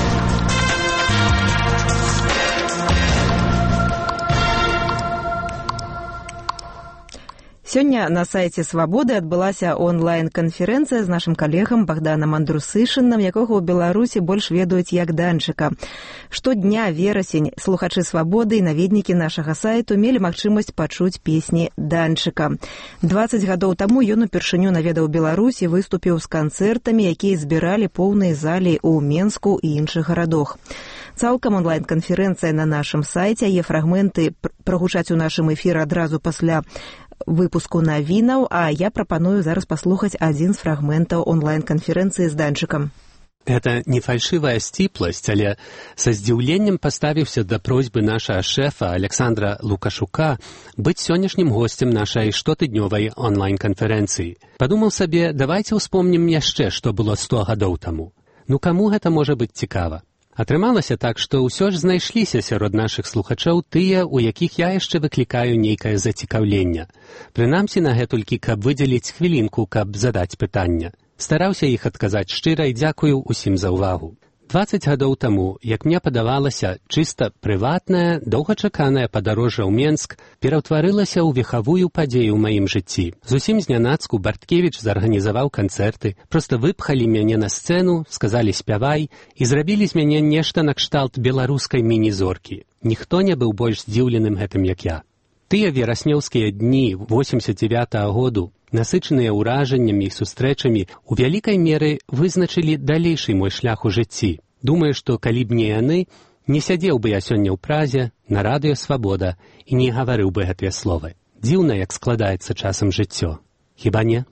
Сёння на сайце «Свабоды» адбылася онлайн-канферэнцыя з нашым калегам Богданом Андрусышыным, якога ў Беларусі больш ведаюць як Данчыка. Штодня верасень слухачы «Свабоды» і наведнікі нашага сайту мелі магчымасць пачуць песні Данчыка. 20 гадоў таму ён упершыню наведаў Беларусь і выступіў з канцэртамі, якія збіралі поўныя залі ў Менску і іншых гарадах. Цалкам онлайн-канферэнцыя на нашым сайце, яе фрагменты прагучаць у нашым эфіры адразу пасля выпуску навінаў, а я прапаную зараз паслухаць адзін з фрагментаў онлайн-канферэнцыі з Данчыкам. Это не фальшивая сціпласць, але са здзіўленнем паставіўся да просьбы нашага шэфа Александра Лукашука быць сённяшнім госцем нашай штотыднёвай онлайн-канферэнцыі. Падумаў сабе, давайце ўспомнім яшчэ, што было 100 гадоў таму. Ну каму гэта можа быць цікава? Атрымалася так, што ўсё ж знайшліся сярод нашых слухачоў тыя, у якіх я яшчэ выклікаю нейкае зацікаўленне. Прынамсі на гэтулькі, каб выдзеліць хвілінку, каб задаць пытання. Стараўся іх адказаць шчыра і дзякую ўсім за ўвагу. 20 гадоў таму, як мне падавалася, чыста прыватнае, доўгачаканае падарожжа ў Менск пераўтварылася ў вехавую падзею ў маім жыцці. Зусім знянацку Барткевіч зарганізаваў канцэрты, проста выпхалі мяне на сцэну, сказалі «спявай» і зрабілі з мяне нешта накшталт беларускай міні-зоркі. Ніхто не быў больш здзіўленым гэтым, як я. Тыя вераснёўскія дні 89-го году, насычаныя ўражаннямі і сустрэчамі, у вялікай меры вызначылі далейшы мой шлях у жыцці. Думаю, што калі б не яны, не сядзеў бы я сёння ў Празе, на Радыё Свабода і не гаварыў бы гэтыя словы. Дзіўна, як складаецца часам жыццё. Хіба не?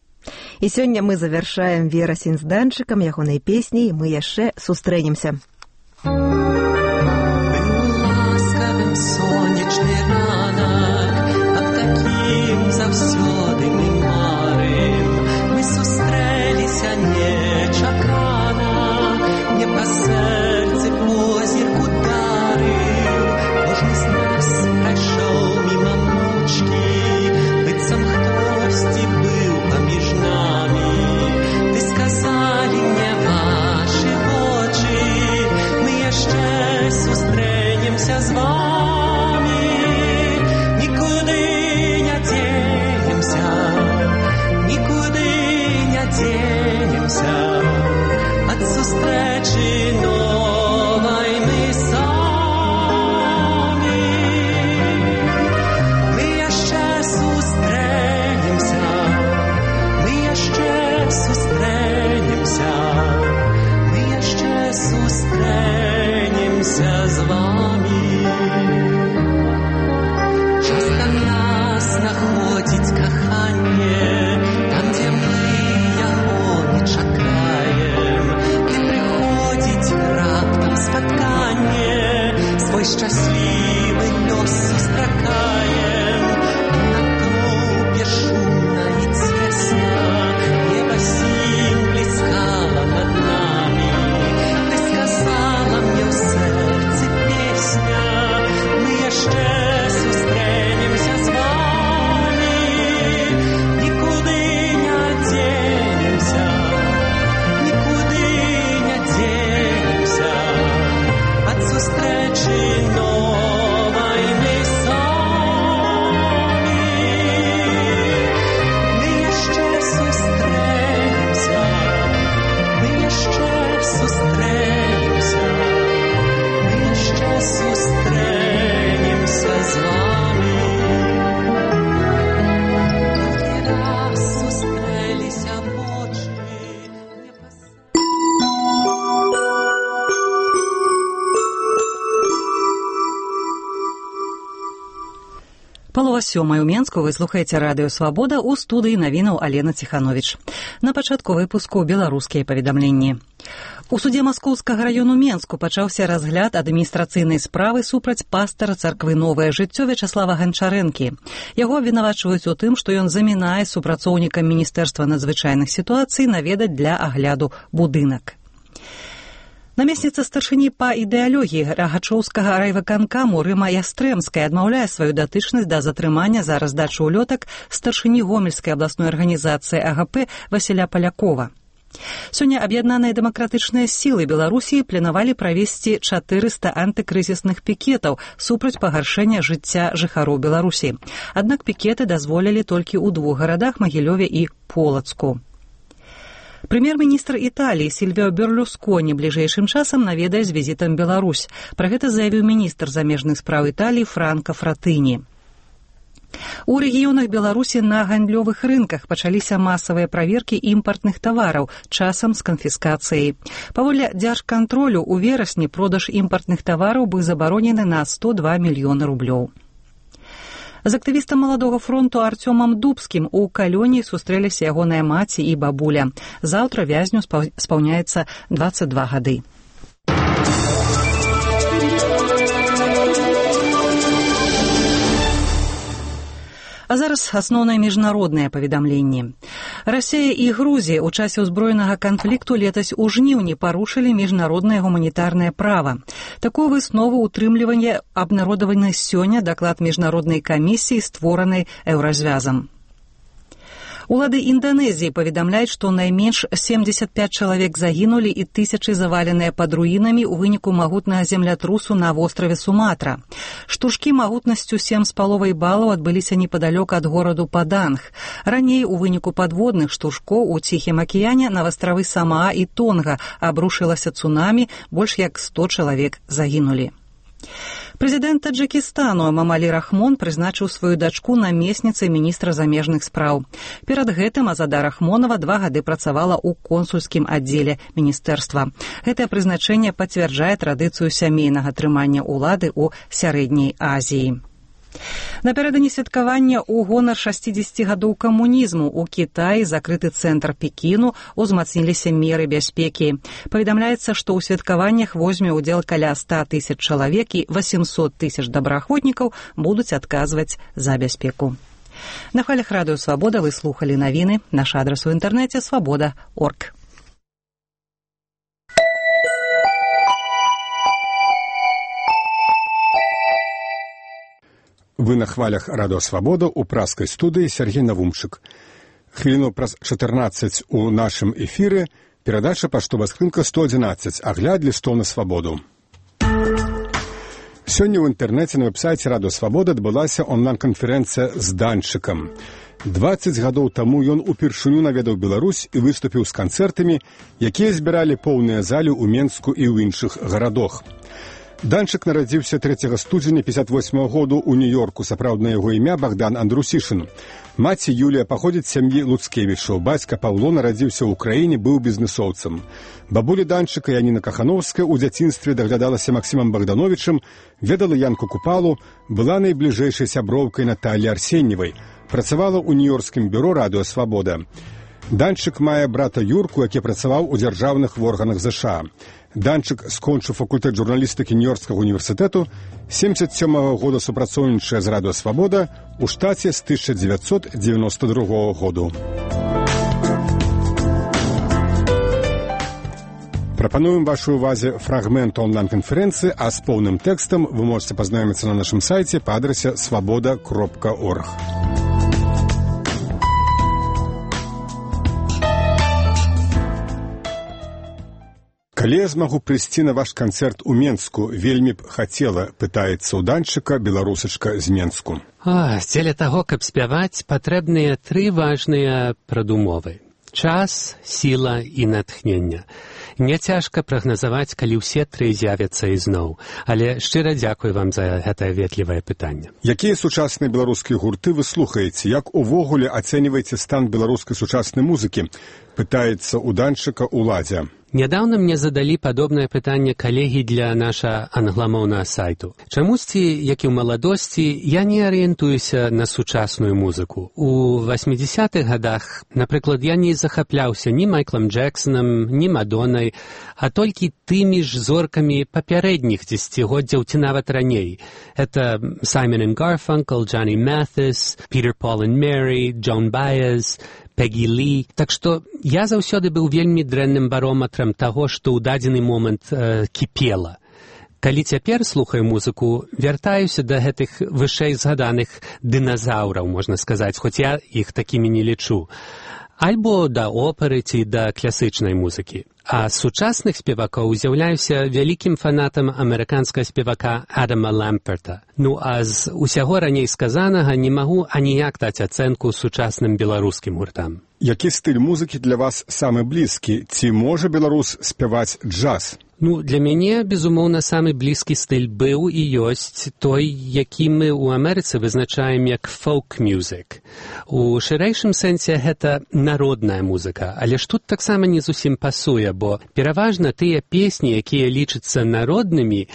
І сёння мы завяршаем верасень з Данчыкам, ягонай песняй, мы яшчэ сустрэнемся. Сонечны ранак, аб такім заўсёды мы марым. Мы сустрэліся нечакана, мне па сэрцы позірк ударыў. Кожны з нас прайшоў міма мочкі, быццам хтосьці быў паміж намі. Ты сказалі мне вашы вочы, мы яшчэ сустрэнемся з вами. От сустрэчы новай мы самі. Мы яшчэ сустрэнемся, мы яшчэ сустрэнемся, мы яшчэ сустрэнемся з вамі. Часта нас находзіць каханне, там, дзе мы чакаем, і прыходзіць раптам спатканне, свой шчаслівы лёс сустракаем. На трупе шумна і цесна, неба сінь бліскала над намі. Ты сказала мне ў сэрцы песня, мы яшчэ сустрэнемся з вамі. Нікуды не дзенемся, нікуды 7:30 у Менску вы слухаеце радыё «Свабода», у студыі навінаў Алена Ціхановіч. На пачатку выпуску беларускія паведамленні. У судзе Маскоўскага раёну Менску пачаўся разгляд адміністрацыйнай справы супраць пастара царквы «Новае жыццё» Вячаслава Ганчарэнкі. Яго абвінавачваюць у тым, што ён замінае супрацоўнікам Міністэрства надзвычайных сітуацый наведаць для агляду будынак. Намесніца старшыні па ідэалогіі Рагачоўскага райвыканкаму Рыма Ястрэмская адмаўляе сваю датычнасць да затрымання за раздачу ўлётак старшыні Гомельскай абласной арганізацыі АГП Васіля Палякова. Сёння аб'яднаныя дэмакратычныя сілы Беларусі планавалі правесці 400 антыкрызісных пікетаў супраць пагаршэння жыцця жыхароў Беларусі. Аднак пікеты дазволілі толькі ў 2 гарадах Магілёве і Полацку. Прэм'ер-міністр Італіі Сільвіо Берлусконі бліжэйшым часам наведае з візітам Беларусь. Пра гэта заявіў міністр замежных спраў Італіі Франка Фратыні. У рэгіёнах Беларусі на гандлёвых рынках пачаліся масавыя праверкі імпартных тавараў, часам з канфіскацыяй. Паводле дзяржкантролю у верасні продаж імпартных тавараў быў забаронены на 102 мільёны рублёў. З актывістам маладога фронту Арцёмам Дубскім у Калёні сустрэліся ягоная маці і бабуля. Заўтра вязню спаўняецца 22 гады. А зараз асноўныя міжнародныя паведамленні. Расія і Грузія ў часе ўзброенага канфлікту летась у жніўні парушылі міжнароднае гуманітарнае права. Такую выснову утрымлівання абнародаваны сёння даклад міжнароднай камісіі, створанай Еўразвязам. Улады Інданезіі паведамляюць, што найменш 75 чалавек загінулі і тысячы заваленыя пад руінамі ў выніку магутнага землятрусу на востраве Суматра. Штуршкі магутнасцю 7,5 балаў адбыліся непадалёк ад гораду Паданг. Раней у выніку падводных штуршкоў у Ціхім акіяне на вастравы Самаа і Тонга абрушылася цунамі, больш як 100 чалавек загінулі. Прэзідэнт Таджыкістану Эмамалі Рахмон прызначыў сваю дачку намесніцай міністра замежных спраў. Перад гэтым Азада Рахмонава 2 гады працавала ў консульскім аддзеле міністэрства. Гэтае прызначэнне пацвярджае традыцыю сямейнага трымання ўлады ў Сярэдняй Азіі. Напярэдадні святкавання ў гонар 60 гадоў камунізму ў Кітаі закрыты цэнтр Пекіну узмацніліся меры бяспекі. Паведамляецца, што ў святкаваннях возьме ўдзел каля 100 000 чалавек і 800 000 добраахвотнікаў будуць адказваць за бяспеку. На хвалях радыё «Свабода» вы слухалі навіны. Наш адрас у інтэрнэце свабода.орг. Вы на хвалях радыё «Свабода» у праскай студыі Сергей Навумчык. Хвіліну праз 14 у нашым эфіры перадача паштовая скрынка 111, агляд лістоў на свабоду. Сёння ў інтэрнэце на вэб-сайце радыё «Свабода» адбылася онлайн-канферэнцыя з Данчыкам. 20 гадоў таму ён упершыню наведаў Беларусь і выступіў з канцэртамі, якія збіралі поўныя залі ў Менску і ў іншых гарадах. Данчык нарадзіўся 3 студзеня 58 году ў Нью-Йорку, сапраўднае яго імя Богдан Андрусішын. Маці Юлія паходзіць з сям'і Луцкевічаў, бацька Паўло нарадзіўся ў краіне, быў бізнэсоўцам. Бабуля Данчыка Яніна Кахановская ў дзяцінстве даглядалася Максімам Богдановічам, ведала Янку Купалу, была найбліжэйшай сяброўкай Наталі Арсеньевай, працавала ў нью-йоркскім бюро радыё «Свабода». Данчык мае брата Юрку, які працаваў у дзяржаўных органах ЗША. Данчык скончыў факультэт журналістыкі Нью-Йоркскага універсітэту, 77 года супрацоўнічае з радыё «Свабода» у штаце з 1992 году. Прапануем вашай увазе фрагмент онлайн-канферэнцыі, а з поўным тэкстам вы можете пазнаёміцца на нашым сайце па адрасе свабода.орг. Калі я змагу прыйсці на ваш канцэрт у Менску, вельмі б хацела, пытаецца ў Данчыка беларусачка з Менску. Дзеля таго, каб спяваць, патрэбныя 3 важныя прадумовы. Час, сіла і натхнення. Няцяжка прагназаваць, калі ўсе 3 з'явяцца ізноў. Але шчыра дзякую вам за гэтае ветлівае пытанне. Якія сучасныя беларускія гурты вы слухаеце? Як увогуле ацэньваеце стан беларускай сучаснай музыкі? Пытается у Данчыка уладзя. Нядаўна мне задалі падобнае пытанне калегі для наша англамоўнага сайту. Чамусьці, як і ў маладосці, я не арыентуюся на сучасную музыку. У 80-х гадах, напрыклад, я не захапляўся ні Майклам Джексонам, ні Мадоннай, а толькі тымі ж зоркамі папярэдніх дзесяцігоддзяў ці нават раней. Это Саймон & Гарфанкл, Джонни Маthis, Peter, Paul and Mary, Джон Баез, Пегі Лі. Так што я заўсёды быў вельмі дрэнным барометрам таго, што ў дадзены момант кіпела. Калі цяпер слухаю музыку, вяртаюся да гэтых вышэй згаданых дыназаўраў, можна сказаць, хоць я іх такімі не лічу. Альбо да оперы ці да класычнай музыкі. А з сучасных спевакоў з'яўляюся вялікім фанатам амерыканскага спевака Адама Ламперта. Ну а з усяго раней сказанага не магу аніяк даць ацэнку сучасным беларускім гуртам. Які стыль музыкі для вас самы блізкі? Ці можа беларус спяваць джаз? Ну, для мяне, безумоўна, самы блізкі стыль быў і ёсць той, які мы ў Амерыцы вызначаем як folk-music. У шырэйшым сэнсе гэта народная музыка, але ж тут таксама не зусім пасуе, бо пераважна тыя песні, якія лічацца народнымі,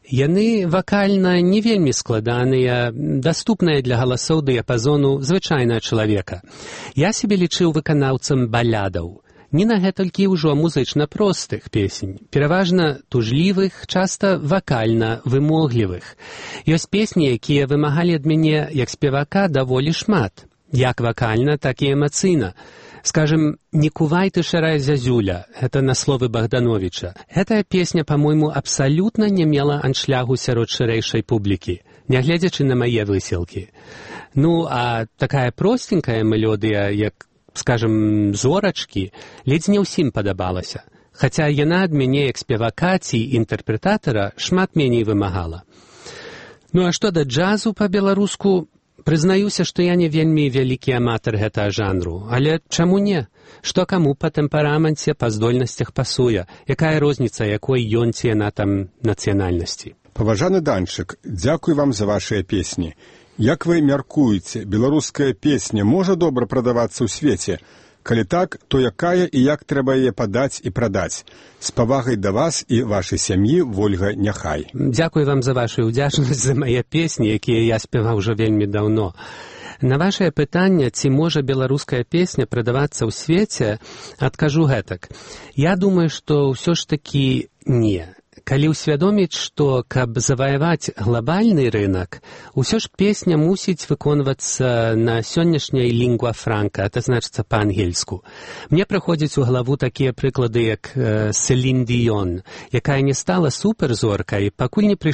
яны вакальна не вельмі складаныя, даступныя для галасоў дыяпазону звычайнага чалавека. Я сябе лічыў выканаўцам балядаў. Не на гэтулькі ўжо музычна простых песень, пераважна тужлівых, часта вакальна вымоглівых. Ёсць песні, якія вымагалі ад мяне як спевака даволі шмат, як вакальна, так і эмацыйна. Скажем, «Не кувай ты, шарая зязюля» — это на словы Богдановича. Гэтая песня, по-мойму, абсалютна не мела аншлягу сярод шырэйшай публікі, нягледзячы на мае высілкі. Ну, а такая простенькая мелодыя, як скажем, зорачкі, ледзь не ўсім падабалася, хаця яна ад мяне як спевака ці інтэрпрэтатара шмат меней вымагала. Ну а што да джазу па-беларуску, прызнаюся, што я не вельмі вялікі аматар гэтага жанру, але чаму не? Што каму па тэмпераменце, па здольнасцях пасуе, якая розніца, якой ён ці яна там нацыянальнасці. Паважаны Данчык, дзякуй вам за вашыя песні. Як вы мяркуеце, беларуская песня можа добра прадавацца ў свеце? Калі так, то якая і як трэба яе падаць і прадаць? З павагай да вас і вашай сям'і, Вольга Няхай. Дзякуй вам за вашу ўдзячнасць за мае песні, якія я спяваў ужо вельмі даўно. На вашае пытанне, ці можа беларуская песня прадавацца ў свеце, адкажу гэтак. Я думаю, што ўсё ж такі не. Калі ўсвядоміць, што, каб заваяваць глобальны рынок, усё ж песня мусіць выконвацца на сённяшняй лінгва франка, это значыцца па-ангельску. Мне прыходзяць у галаву такія прыклады, як Селін Діён, якая не стала суперзоркай, пакуль не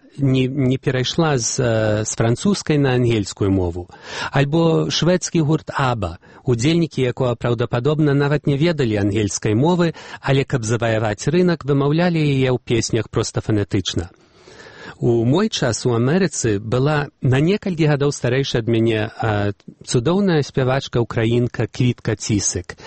перайшла з французскай на ангельскую мову. Альбо шведскі гурт Аба, удзельнікі якога праўдападобна нават не ведалі ангельскай мовы, але каб заваяваць рынок, вымаўлялі яе ў песнях проста фанетычна. У мой час у Амерыцы была на некалькі гадоў старэйшая ад мяне цудоўная спявачка-украінка Квітка Цісык.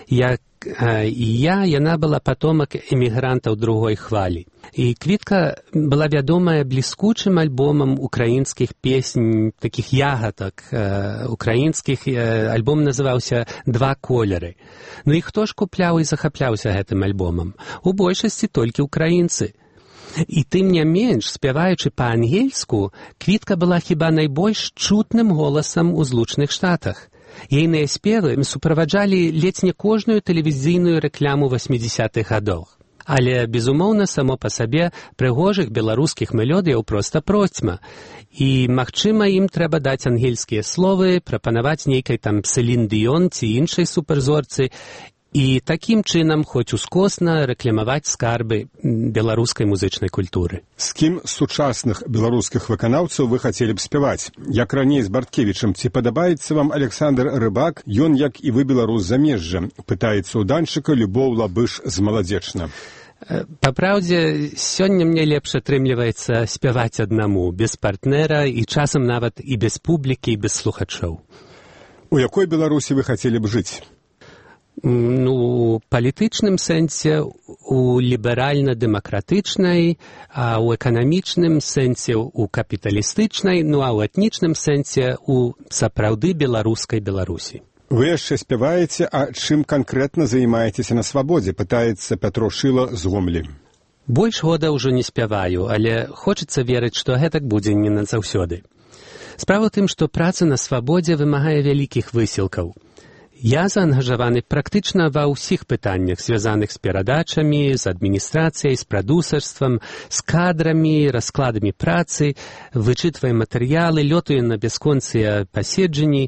Яна была патомак эмігрантаў другой хвалі. І Квітка была вядомая бліскучым альбомам украінскіх песень, такіх ягатак украінскіх. Альбом называўся «Два колеры». Ну і хто ж купляў і захапляўся гэтым альбомам? У большасці толькі украінцы. І тым не менш, спяваючы па-ангельску, Квітка была хіба найбольш чутным голасам у Злучаных Штатах. Ейныя спевы суправаджалі ледзь не кожную тэлевізійную рэкляму 80-х гадоў. Але, безумоўна, само па сабе прыгожых беларускіх мелодыяў проста процьма. І, магчыма, ім трэба даць ангельскія словы, прапанаваць нейкай там Селін Діён ці іншай суперзорцы, і такім чынам хоць ускосна рэкламаваць скарбы беларускай музычнай культуры. З кім з сучасных беларускіх выканаўцаў вы хацелі б спяваць? Як раней з Барткевічам, ці падабаецца вам Александр Рыбак, ён, як і вы, беларус замежжа? Пытаецца ў Данчыка Любоў Лабыш з Маладзечна. Па праўдзе, сёння мне лепш атрымліваецца спяваць аднаму, без партнера і часам нават і без публікі, і без слухачоў. У якой Беларусі вы хацелі б жыць? Ну, у палітычным сэнсе, у ліберальна-дэмакратычнай, а ў эканамічным сэнсе, у капіталістычнай, ну а ў этнічным сэнсе, у сапраўды беларускай Беларусі. Вы яшчэ спяваеце, а чым канкрэтна займаецеся на свабодзе, пытаецца Пятро Шыла з Гомлі. Больш года ўжо не спяваю, але хочацца верыць, што гэтак будзе не назаўсёды. Справа ў тым, што праца на свабодзе вымагае вялікіх высілкаў. Я заангажаваны практычна ва ўсіх пытаннях, звязаных з перадачамі, з адміністрацыяй, з прадусарствам, з кадрамі, раскладамі працы, вычытваю матэрыялы, лётаю на бясконцыя паседжанні.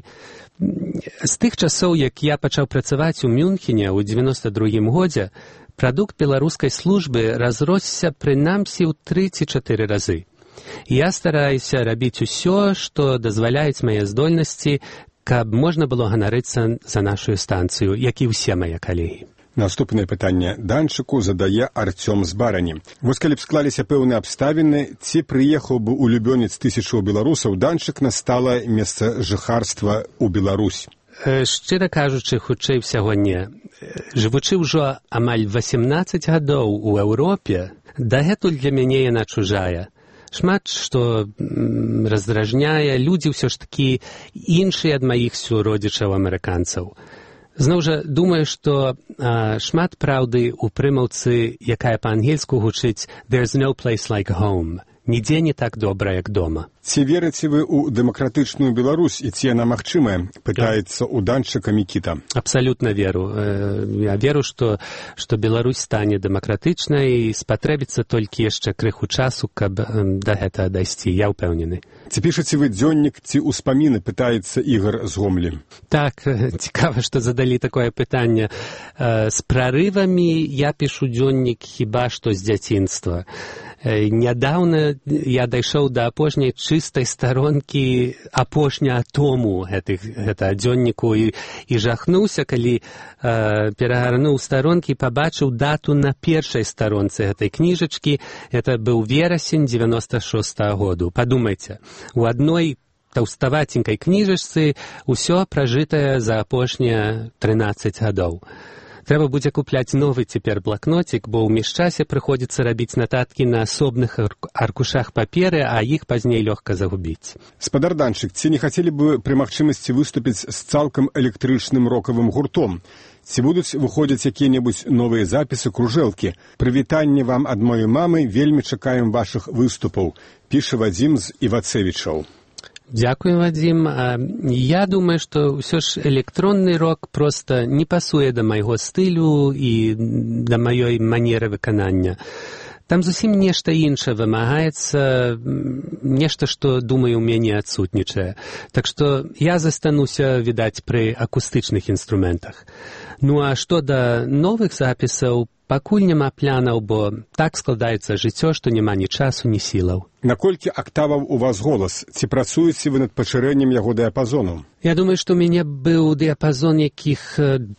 З тых часоў, як я пачаў працаваць у Мюнхене ў 92-м годзе, прадукт беларускай службы разросся прынамсі ў 3 ці 4 разы. Я стараюся рабіць усё, што дазваляюць мае здольнасці, каб можна было ганарыцца за нашу станцыю, як і ўсе мае калегі. Наступнае пытанне Данчыку задае Арцём з Барані. Вось калі б склаліся пэўныя абставіны, ці прыехаў бы улюбёнец тысячаў беларусаў Данчык на сталае месца жыхарства ў Беларусь? Шчыра кажучы, хутчэй усяго не. Жывучы ўжо амаль 18 гадоў у Еўропе, дагэтуль для мяне яна чужая. Шмат што раздражняе, людзі ўсё ж такі іншыя ад маіх суродзічаў-амерыканцаў. Зноў жа, думаю, што шмат праўды ў прымаўцы, якая па-ангельску гучыць «There's no place like home». Нідзе не так добра, як дома. Ці верыце вы ў дэмакратычную Беларусь і ці яна магчымая? Пытаецца ў Данчыка Мікіта. Абсалютна веру. Я веру, што Беларусь стане дэмакратычнай і спатрэбіцца толькі яшчэ крыху часу, каб да гэтага дайсці. Я ўпэўнены. Ці пішаце вы дзённік ці ўспаміны, пытаецца Ігар з Гомлі. Так, цікава, што задалі такое пытанне. З прарывамі я пішу дзённік хіба што з дзяцінства. Нядаўна я дайшоў да апошняй чыстай старонкі апошняга тому гэта дзённіку і жахнуўся, калі перагарнуў старонкі, пабачыў дату на першай старонцы гэтай кніжачкі. Гэта быў верасень 96-го году. Падумайце, у адной таўставаценькай кніжачцы ўсё пражытае за апошнія 13 гадоў. Трэба будзе купляць новы цяпер блакнотик, бо ў міжчасе прыходзіцца рабіць нататкі на асобных аркушах паперы, а іх пазней лёгка загубіць. Спадар Данчык, ці не хацелі бы пры магчымасці выступіць з цалкам электрычным рокавым гуртом? Ці будуць выходзіць якія-небудзь новыя запісы, кружэлкі? Прывітанне вам ад маёй мамы, вельмі чакаем вашых выступаў, піша Вадзім з Івацевічаў. Дзякуй, Вадзім. Я думаю, што ўсё ж электронны рок проста не пасуе да майго стылю і да маёй манеры выканання. Там зусім нешта іншае вымагаецца, нешта, што, думаю, у мяне адсутнічае. Так што я застануся, відаць, пры акустычных інструментах. Ну а што да новых запісаў, пакуль няма планаў, бо так складаецца жыццё, што няма ні часу, ні сілаў. Наколькі актаваў у вас голас? Ці працуеце вы над пашырэннем яго дыяпазону? Я думаю, што ў мяне быў дыяпазон якіх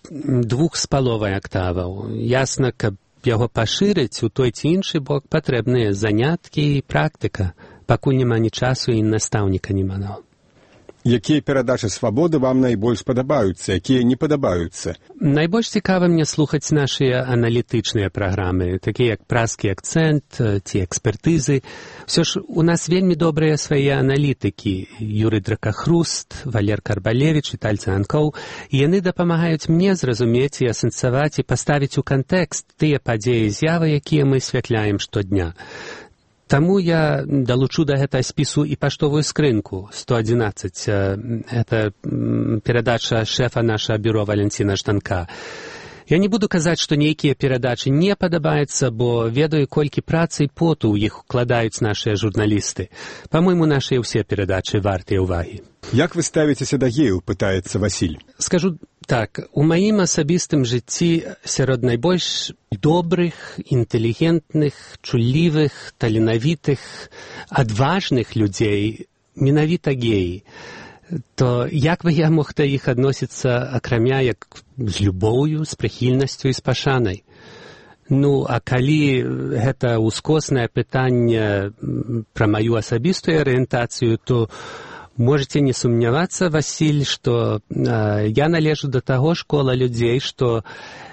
2,5 актаваў. Ясна, каб яго пашырыць у той ці іншы бок патрэбныя заняткі і практыка. Пакуль няма ні часу і настаўніка няма. Якія перадачы свабоды вам найбольш падабаюцца, якія не падабаюцца? Найбольш цікава мне слухаць нашыя аналітычныя праграмы, такія як «Празкі акцэнт» ці «Экспертызы». Усё ж у нас вельмі добрыя свае аналітыкі. Юрый Дракахруст, Валер Карбалевіч, Віталь Цанкоў. І яны дапамагаюць мне зразумець і асэнсаваць і паставіць у кантэкст тыя падзеі і з'явы, якія мы святляем штодня. Таму я далучу да гэтага спісу і паштовую скрынку 111. Гэта перадача шэфа нашага бюро Валянціна Жданка. Я не буду казаць, што нейкія перадачы не падабаюцца, бо ведаю, колькі працы і поту ў іх укладаюць нашыя журналісты. Па-мойму, нашыя ўсе перадачы вартыя ўвагі. Як вы ставіцеся да геяў, пытаецца Васіль. Скажу так, у маім асабістым жыцці сярод найбольш добрых, інтэлігентных, чуллівых, таленавітых, адважных людзей менавіта геі. То як бы я мог да іх адносіцца, акрамя як з любоўю, з прыхільнасцю і з пашанай? Ну, а калі гэта ўскоснае пытанне пра маю асабістую арыентацыю, то можете не сумнявацца, Васіль, што я належу да таго школа людзей, што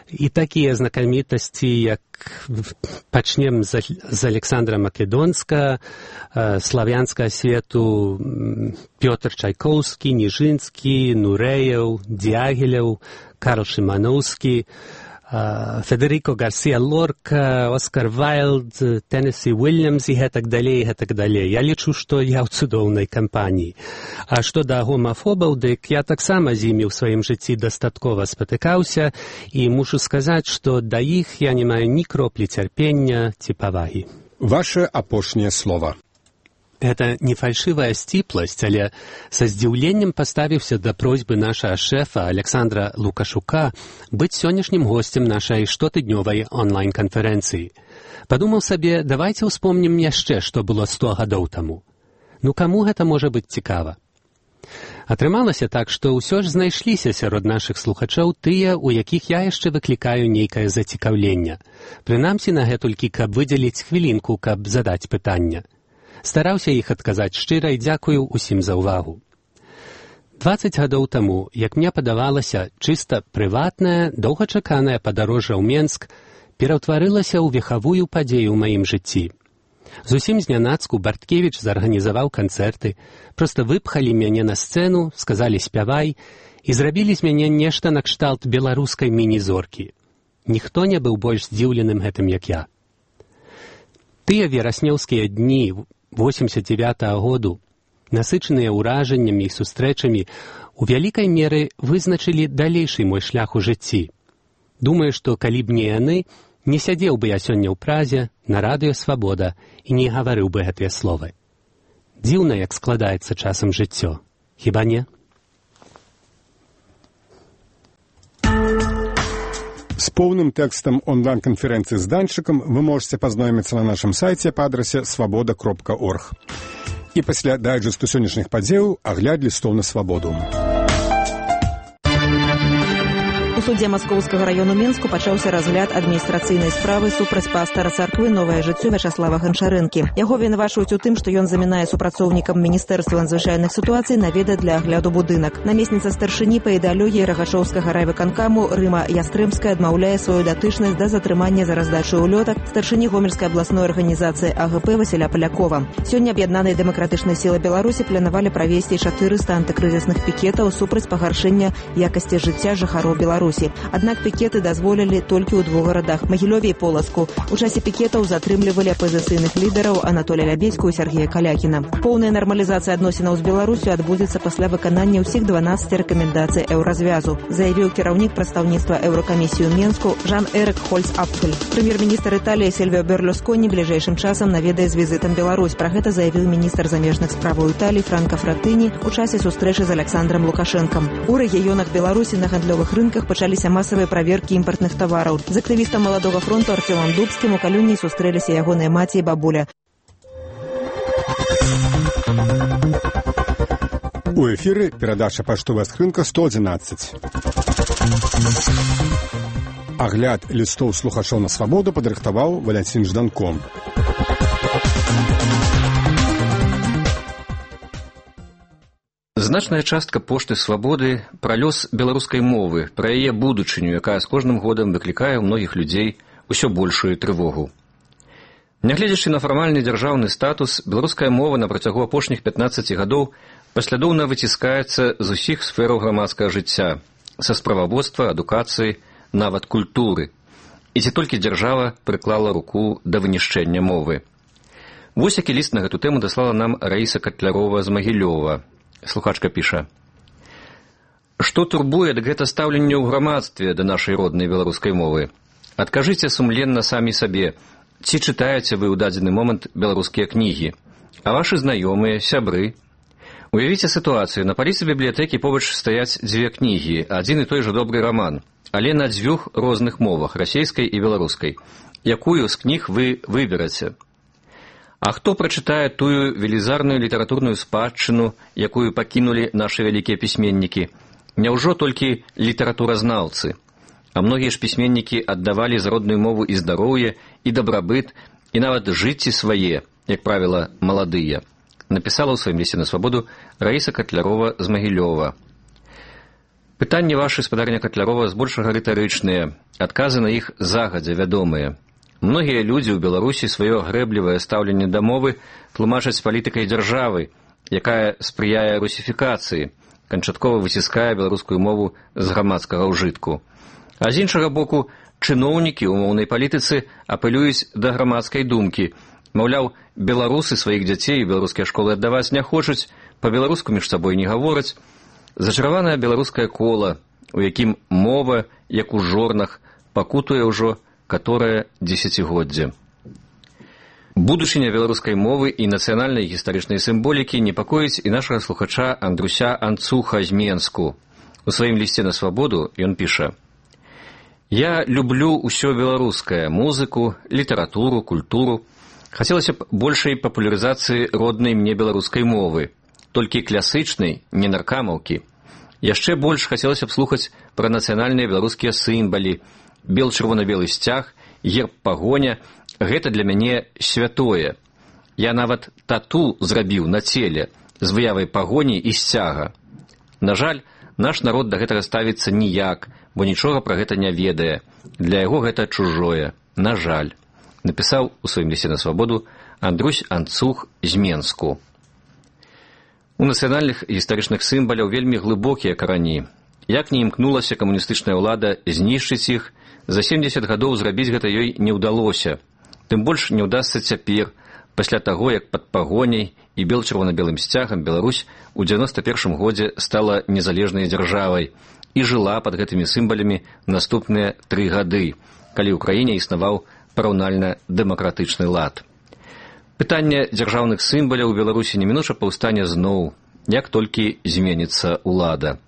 І такія знакамітасці, як пачнем з Александра Македонска, славянскага свету, Пётр Чайкоўскі, Ніжынскі, Нурэев, Дягілев, Карл Шимановскі, Федерико Гарсія Лорка, Оскар Вайлд, Теннесі Уильямс і гэтак далей, гэтак далей. Я лічу, што я ў цудоўнай кампаніі. А што да гомафобаў, дык я таксама з імі ў сваім жыцці дастаткова спатыкаўся і мушу сказаць, што да іх я не маю ні кроплі цярпення ці павагі. Ваше апошняе слова. Гэта не фальшывая сціпласць, але са здзіўленнем паставіўся да просьбы нашага шэфа Александра Лукашука быць сённяшнім госцем нашай штотыднёвай онлайн-канферэнцыі. Падумаў сабе, давайце ўспомнім яшчэ, што было 100 гадоў таму. Ну, каму гэта можа быць цікава? Атрымалася так, што ўсё ж знайшліся сярод нашых слухачоў тыя, у якіх я яшчэ выклікаю нейкае зацікаўленне. Прынамсі на гэтулькі, каб выдзеліць хвілінку, каб задаць пытанне. Стараўся іх адказаць шчыра і дзякую ўсім за ўвагу. 20 гадоў таму, як мне падавалася, чыста прыватная, доўгачаканая падарожжа ў Менск пераўтварылася ў вехавую падзею ў маім жыцці. Зусім знянацку Барткевіч зарганізаваў канцэрты, проста выпхалі мяне на сцэну, сказалі спявай і зрабілі з мяне нешта накшталт беларускай міні-зоркі. Ніхто не быў больш здзіўленым гэтым, як я. Тыя вераснёўскія дні 89-го году, насычаныя ўражаннямі і сустрэчамі, у вялікай меры вызначылі далейшы мой шлях у жыцці. Думаю, што калі б не яны, не сядзеў бы я сёння ў Празе, на радыё «Свабода» і не гаварыў бы гэтыя словы. Дзіўна, як складаецца часам жыццё. Хіба не? С поўным тэкстам онлайн-канферэнцыі з Данчыкам вы можете пазнаёміцца на нашым сайце па адрасе свабода.орг. І пасля дайджэсту сённяшніх падзеяў агляд лістоў на свабоду. У судзе Маскоўскага раёну Менску пачаўся разгляд адміністрацыйнай справы супраць пастара царквы «Новае жыццё» Вячаслава Ганчарэнкі. Яго вінавачваюць у тым, што ён замінае супрацоўнікам Міністэрства надзвычайных сітуацый наведаць для агляду будынак. Намесніца старшыні па ідэалогіі Рагачоўскага райвыканкаму Рыма Ястрэмская адмаўляе сваю датычнасць да затрымання за раздачу ўлётак старшыні гомельскай абласной арганізацыі АГП Васіля Палякова. Сёння аб'яднаныя дэмакратычныя сілы Беларусі планавалі правесці 400 антыкрызісных пікетаў супраць пагаршэння якасці жыцця жыхароў Беларусі. Аднак пікеты дазволілі толькі ў 2 гарадах – Магілёве і Полацку. У часе пікетаў затрымлівалі апазіцыйных лідараў Анатолія Лябедзьку і Сергея Калякіна. Поўная нармалізацыя адносінаў з Беларусю адбудзецца пасля выканання ўсіх 12 рэкамендацый еўразвязу, заявіў кіраўнік прадстаўніцтва Еўракамісіі ў Менску Жан-Эрык Хольц-Апфель. Прэм'ер-міністр Італіі Сільвіо Берлусконі бліжэйшым часам наведае з візітам Беларусь. Пра гэта заявіў міністр замежных справаў Італіі Франка Фратэні ў часе сустрэчы з Александром Лукашэнкам. У рэгіёнах Беларусі на гандлёвых рынках пачаліся масавыя праверкі імпартных тавараў. З актывістам маладога фронту Артёмам Дубскім у Калюні сустрэліся ягоныя маці і бабуля. У эфіры перадача «Паштовая скрынка» 111. Агляд лістоў слухачоў на свабоду падрыхтаваў Валянцін Жданко. Значная частка пошты «Свабоды» пра лёс беларускай мовы, пра яе будучыню, якая з кожным годам выклікае ў многіх людзей усё большую трывогу. Нягледзячы на фармальны дзяржаўны статус, беларуская мова на працягу апошніх 15 гадоў паслядоўна выціскаецца з усіх сфераў грамадскага жыцця, са справаводства, адукацыі, нават культуры. І ці толькі дзяржава прыклала руку да вынішчэння мовы. Вось які ліст на гэту тэму даслала нам Раіса Катлярова з Магілёва. Слухачка піша: «Што турбуе, дык гэта стаўленне ў грамадстве да нашай роднай беларускай мовы. Адкажыце сумленна самі сабе, ці чытаеце вы ў дадзены момант беларускія кнігі, а вашы знаёмыя, сябры. Уявіце сітуацыю, на паліцы бібліятэкі побач стаяць 2 кнігі, адзін і той жа добры раман, але на 2 розных мовах, расейскай і беларускай. Якую з кніг вы выбераце? А хто прачытае тую велізарную літаратурную спадчыну, якую пакінулі нашы вялікія пісьменнікі? Няўжо толькі літаратуразнаўцы? А многія ж пісьменнікі аддавалі за родную мову і здароўе, і дабрабыт, і нават жыцці свае, як правіла, маладыя. Напісала ў сваім лісце на свабоду Раіса Катлярова з Магілёва. Пытанні вашы, спадарня Катлярова, збольшага рытарычныя, адказы на іх загадзя вядомыя. Многія людзі ў Беларусі сваё грэблівае стаўленне да мовы тлумачаць палітыкай дзяржавы, якая спрыяе русіфікацыі, канчаткова выціскае беларускую мову з грамадскага ўжытку. А з іншага боку, чыноўнікі ў моўнай палітыцы апелююць да грамадскай думкі. Маўляў, беларусы сваіх дзяцей у беларускія школы аддаваць не хочуць, па-беларуску між сабой не гавораць. Зачараванае беларускае кола, у якім мова, як у жорнах, пакутуе ўжо каторае дзесяцігоддзе. Будучыня беларускай мовы і нацыянальнай гістарычнай сімволікі непакоіць і нашага слухача Андруся Анцуха з Менску. У сваім лісце на свабоду ён піша: «Я люблю ўсё беларускае, музыку, літаратуру, культуру. Хацелася б большай папулярызацыі роднай мне беларускай мовы, толькі класычнай, не наркамаўкі. Яшчэ больш хацелася б слухаць пра нацыянальныя беларускія сімвалы, бел-чырвона-белы сцяг, герб-пагоня. Гэта для мяне святое. Я нават тату зрабіў на целе з выявай пагоні і сцяга. На жаль, наш народ да гэтага ставіцца ніяк, бо нічога пра гэта не ведае. Для яго гэта чужое. На жаль», напісаў у сваім лісце на свабоду Андрусь Анцух з Менску. У нацыянальных гістарычных сімваляў вельмі глыбокія карані. Як не імкнулася камуністычная ўлада знішчыць іх, за 70 гадоў зрабіць гэта ёй не ўдалося. Тым больш не ўдасца цяпер, пасля таго, як пад пагоняй і бел-чырвона-белым сцягам Беларусь у 91 годзе стала незалежнай дзяржавай і жыла пад гэтымі сімвалямі наступныя 3 гады, калі ў краіне існаваў параўнальна дэмакратычны лад. Пытанне дзяржаўных сімваляў у Беларусі немінуча паўстане зноў, як толькі зменіцца ўлада.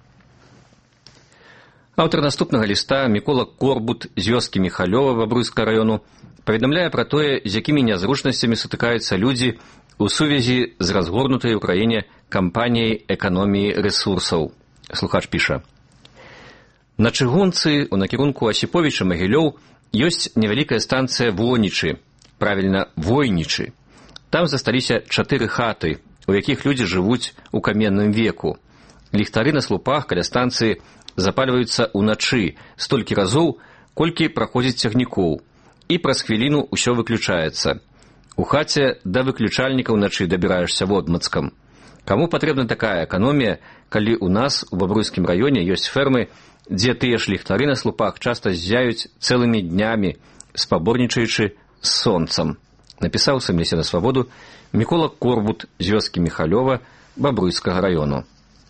Аўтар наступнага ліста Мікола Корбут з вёскі Міхалёва Бабруйскага раёну паведамляе пра тое, з якімі нязручнасцямі сутыкаюцца людзі у сувязі з разгорнутай у краіне кампаніяй эканоміі рэсурсаў. Слухач піша: «На чыгунцы у накірунку Асіповіча-Магілёў ёсць невялікая станцыя Вонічы, правільна, Войнічы. Там засталіся 4 хаты, у якіх людзі жывуць у каменным веку. Ліхтары на слупах каля станцыі запальваюцца ўначы столькі разоў, колькі праходзіць цягнікоў, і праз хвіліну ўсё выключаецца. У хаце да выключальніка ўначы дабіраешся водмацкам. Каму патрэбна такая эканомія, калі ў нас у Бабруйскім раёне ёсць фермы, дзе тыя ж ліхтары на слупах часта ззяюць цэлымі днямі, спаборнічаючы з сонцам», напісаў у сваім лісце на свабоду Мікола Корбут з вёскі Міхалёва Бабруйскага раёну.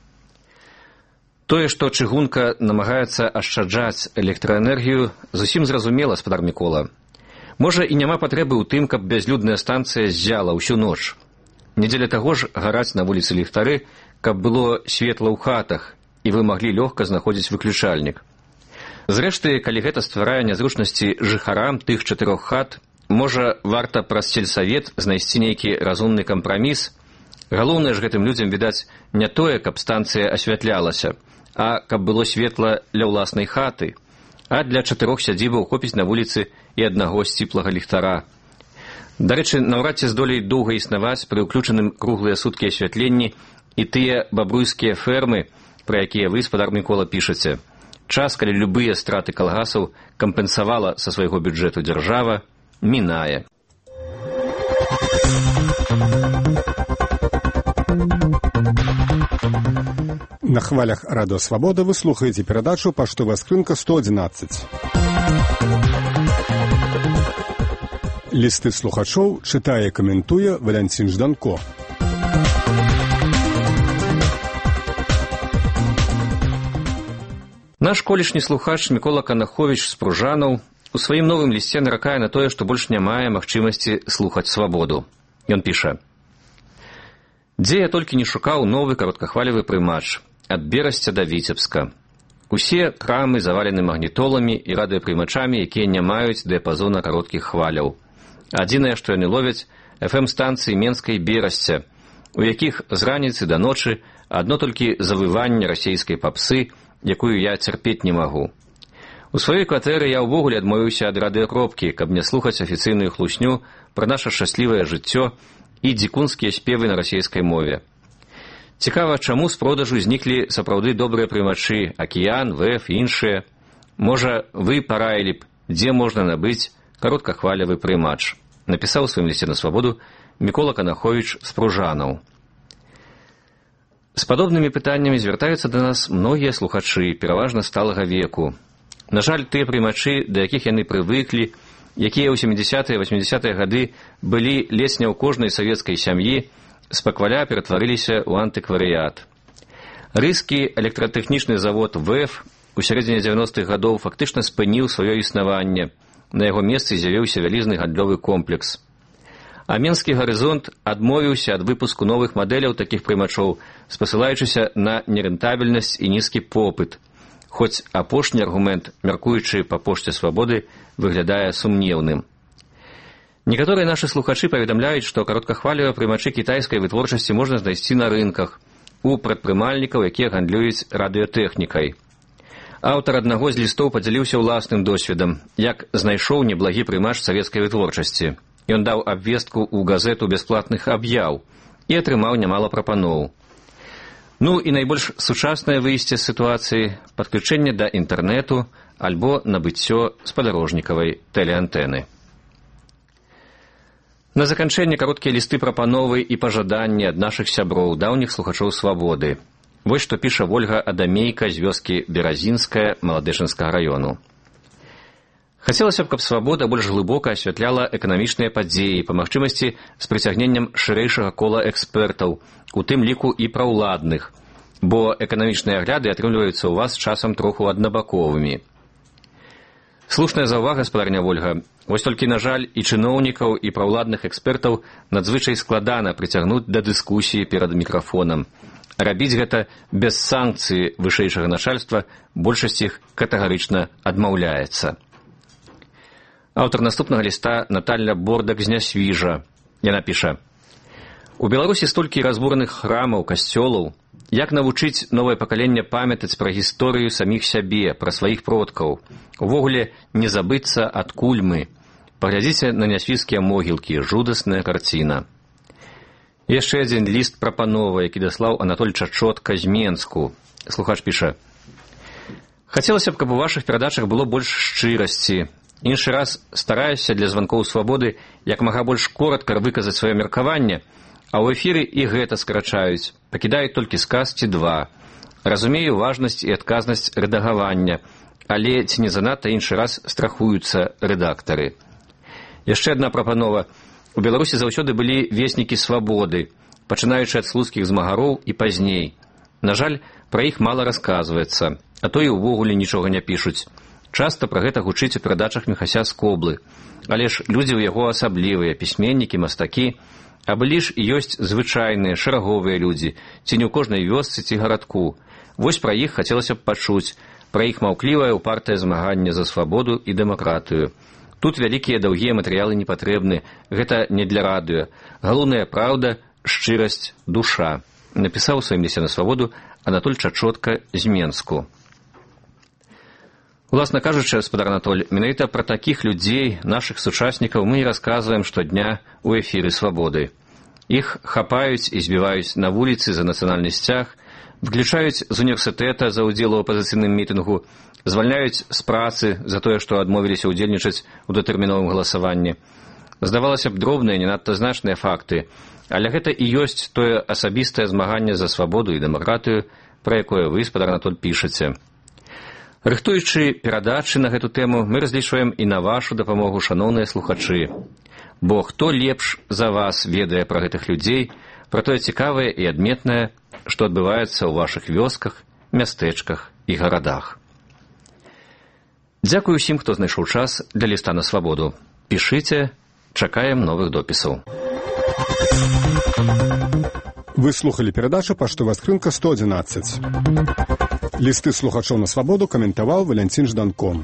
Тое, што чыгунка намагаецца ашчаджаць электраэнергію, зусім зразумела, спадар Мікола. Можа, і няма патрэбы ў тым, каб бязлюдная станцыя ззяла ўсю ноч. Не дзеля таго ж гараць на вуліцы ліхтары, каб было светла ў хатах, і вы маглі лёгка знаходзіць выключальнік. Зрэшты, калі гэта стварае нязручнасці жыхарам тых 4 хат, можа, варта праз сельсавет знайсці нейкі разумны кампраміс. Галоўнае ж гэтым людзям, відаць, не тое, каб станцыя асвятлялася, а каб было светла ля ўласнай хаты, а для 4 сядзібаў хопіць на вуліцы і аднаго сціплага ліхтара. Дарэчы, наўрад ці здолеюць доўга існаваць пры ўключаным круглыя суткі асвятленні і тыя бабруйскія фермы, пра якія вы, спадар Мікола, пішаце. Час, калі любыя страты калгасаў кампенсавала са свайго бюджэту дзяржава, мінае. На хвалях Радыё Свабода вы слухаеце перадачу «Паштовая скрынка 111». Лісты слухачоў чытае і каментуе Валянцін Жданко. Наш колішні слухач Мікола Канаховіч з Пружанаў у сваім новым лісце наракае на тое, што больш не мае магчымасці слухаць свабоду. Ён піша: «Дзе я толькі не шукаў новы кароткахвалевы прымач, ад Берасця да Віцебска. Усе крамы завалены магнітоламі і радыёпрымачамі, якія не маюць дыяпазона кароткіх хваляў. Адзінае, што яны ловяць, FM-станцыі Менска і Берасця, у якіх з раніцы да ночы адно толькі завыванне расейскай папсы, якую я цярпець не магу. У сваёй кватэры я ўвогуле адмовіўся ад радыёкропкі, каб не слухаць афіцыйную хлусню пра наша шчаслівае жыццё і дзікунскія спевы на расейскай мове. Цікава, чаму з продажу зніклі сапраўды добрыя прымачы «Акіян», «ВФ» і іншыя. Можа, вы параілі б, дзе можна набыць кароткахвалявы прымач. Напісаў у сваім лісце на свабоду Мікола Канаховіч з Пружанаў. З падобнымі пытаннямі звяртаюцца да нас многія слухачы, пераважна сталага веку. На жаль, тыя прымачы, да якіх яны прывыклі, якія ў 70-е і 80-е гады былі ледзь не ў кожнай савецкай сям'і, спакваля ператварыліся ў антыкварыят. Рыскі электратэхнічны завод ВЭФ у сярэдзіне 90-х гадоў фактычна спыніў сваё існаванне. На яго месцы з'явіўся вялізны гандлёвы комплекс. А Менскі гарызонт адмовіўся ад выпуску новых мадэляў такіх прымачоў, спасылаючыся на нерэнтабельнасць і нізкі попыт. Хоць апошні аргумент, мяркуючы па пошце свабоды, выглядае сумнеўным. Некаторыя нашы слухачы паведамляюць, што кароткахвалевыя прымачы кітайскай вытворчасці можна знайсці на рынках, у прадпрымальнікаў, якія гандлююць радыётэхнікай. Аўтар аднаго з лістоў падзяліўся ўласным досведам, як знайшоў неблагі прымач савецкай вытворчасці. Ён даў абвестку ў газету бясплатных аб'яў і атрымаў нямала прапаноў. Ну і найбольш сучаснае выйсце з сітуацыі – падключэнне да інтэрнэту альбо набыццё спадарожнікавай тэлеантэны. На заканчэнне кароткія лісты прапановы і пажаданні ад нашых сяброў, даўніх слухачоў свабоды. Вось што піша Вольга Адамейка з вёскі Беразінская Маладэшынскага раёну. Хацелася б, каб свабода больш глыбока асвятляла эканамічныя падзеі, па магчымасці з прыцягненнем шырэйшага кола экспертаў, у тым ліку і праўладных, бо эканамічныя агляды атрымліваюцца ў вас часам троху аднабаковымі. Слушная заўвага, спадарня Вольга. Вось толькі, на жаль, і чыноўнікаў, і праўладных экспертаў надзвычай складана прыцягнуць да дыскусіі перад мікрафонам. Рабіць гэта без санкцыі вышэйшага начальства большасць іх катэгарычна адмаўляецца. Аўтар наступнага ліста Наталья Бордак з Нясвіжа. Яна піша: «У Беларусі столькі разбураных храмаў, касцёлаў. Як навучыць новае пакаленне памятаць пра гісторыю саміх сябе, пра сваіх продкаў? Увогуле не забыцца, адкуль мы. Паглядзіце на нясвіжскія могілкі, жудасная карціна». Яшчэ адзін ліст прапановы, які даслаў Анатоль Чачотка з Менску. Слухач піша: «Хацелася б, каб у вашых перадачах было больш шчырасці. Іншы раз стараюся для званкоў свабоды як мага больш коратка выказаць сваё меркаванне, а ў эфіры і гэта скарачаюць, пакідаюць толькі сказ ці два. Разумею важнасць і адказнасць рэдагавання, але ці не занадта іншы раз страхуюцца рэдактары». Яшчэ адна прапанова. У Беларусі заўсёды былі веснікі свабоды, пачынаючы ад слуцкіх змагароў і пазней. На жаль, пра іх мала расказваецца, а то і ўвогуле нічога не пішуць. Часта пра гэта гучыць у перадачах Міхася Скоблы, але ж людзі ў яго асаблівыя, пісьменнікі, мастакі, а былі ж і ёсць звычайныя, шараговыя людзі, ці не ў кожнай вёсцы ці гарадку. Вось пра іх хацелася б пачуць, пра іх маўклівае упартае змаганне за свабоду і дэмакратыю. Тут вялікія даўгія матэрыялы не патрэбны, гэта не для радыё. Галоўная праўда, шчырасць, душа. Напісаў у сваім лісце на свабоду Анатоль Чачотка з Менску. Уласна кажучы, спадар Анатоль, менавіта пра такіх людзей, нашых сучаснікаў, мы і расказваем штодня ў эфіры свабоды. Іх хапаюць і збіваюць на вуліцы за нацыянальны сцяг, выключаюць з універсітэта за ўдзел у апазіцыйным мітынгу, звальняюць з працы за тое, што адмовіліся ўдзельнічаць у датэрміновым галасаванні. Здавалася б, дробныя, не надта значныя факты, але гэта і ёсць тое асабістае змаганне за свабоду і дэмакратыю, пра якое вы, спадар Анатоль, пішаце. Рыхтуючы перадачы на гэту тэму, мы разлічваем і на вашу дапамогу, шаноўныя слухачы. Бо хто лепш за вас ведае пра гэтых людзей, пра тое цікавае і адметнае, што адбываецца ў вашых вёсках, мястэчках і гарадах. Дзякую ўсім, хто знайшоў час для ліста на свабоду. Пішыце, чакаем новых допісаў. Вы слухали перадачу «Паштовая скрынка 111». Лісты слухачоў на свабоду каментаваў Валянцін Жданко.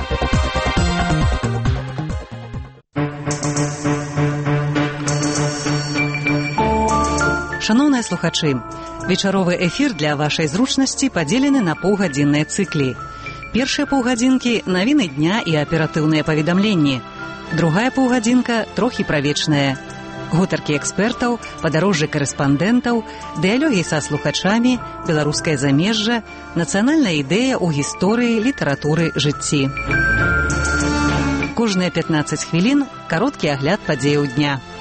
Шаноўныя слухачы, вечаровы эфір для вашай зручнасці падзелены на паўгадзінныя цыклі. Першыя паўгадзінкі – навіны дня і аператыўныя паведамленні. Другая паўгадзінка – трохі пра вечнае. Гутаркі экспертаў, падарожжы карэспандэнтаў, дыялогі са слухачамі, беларускае замежжа, нацыянальная ідэя ў гісторыі, літаратуры, жыцці. Кожныя 15 хвілін кароткі агляд падзеяў дня.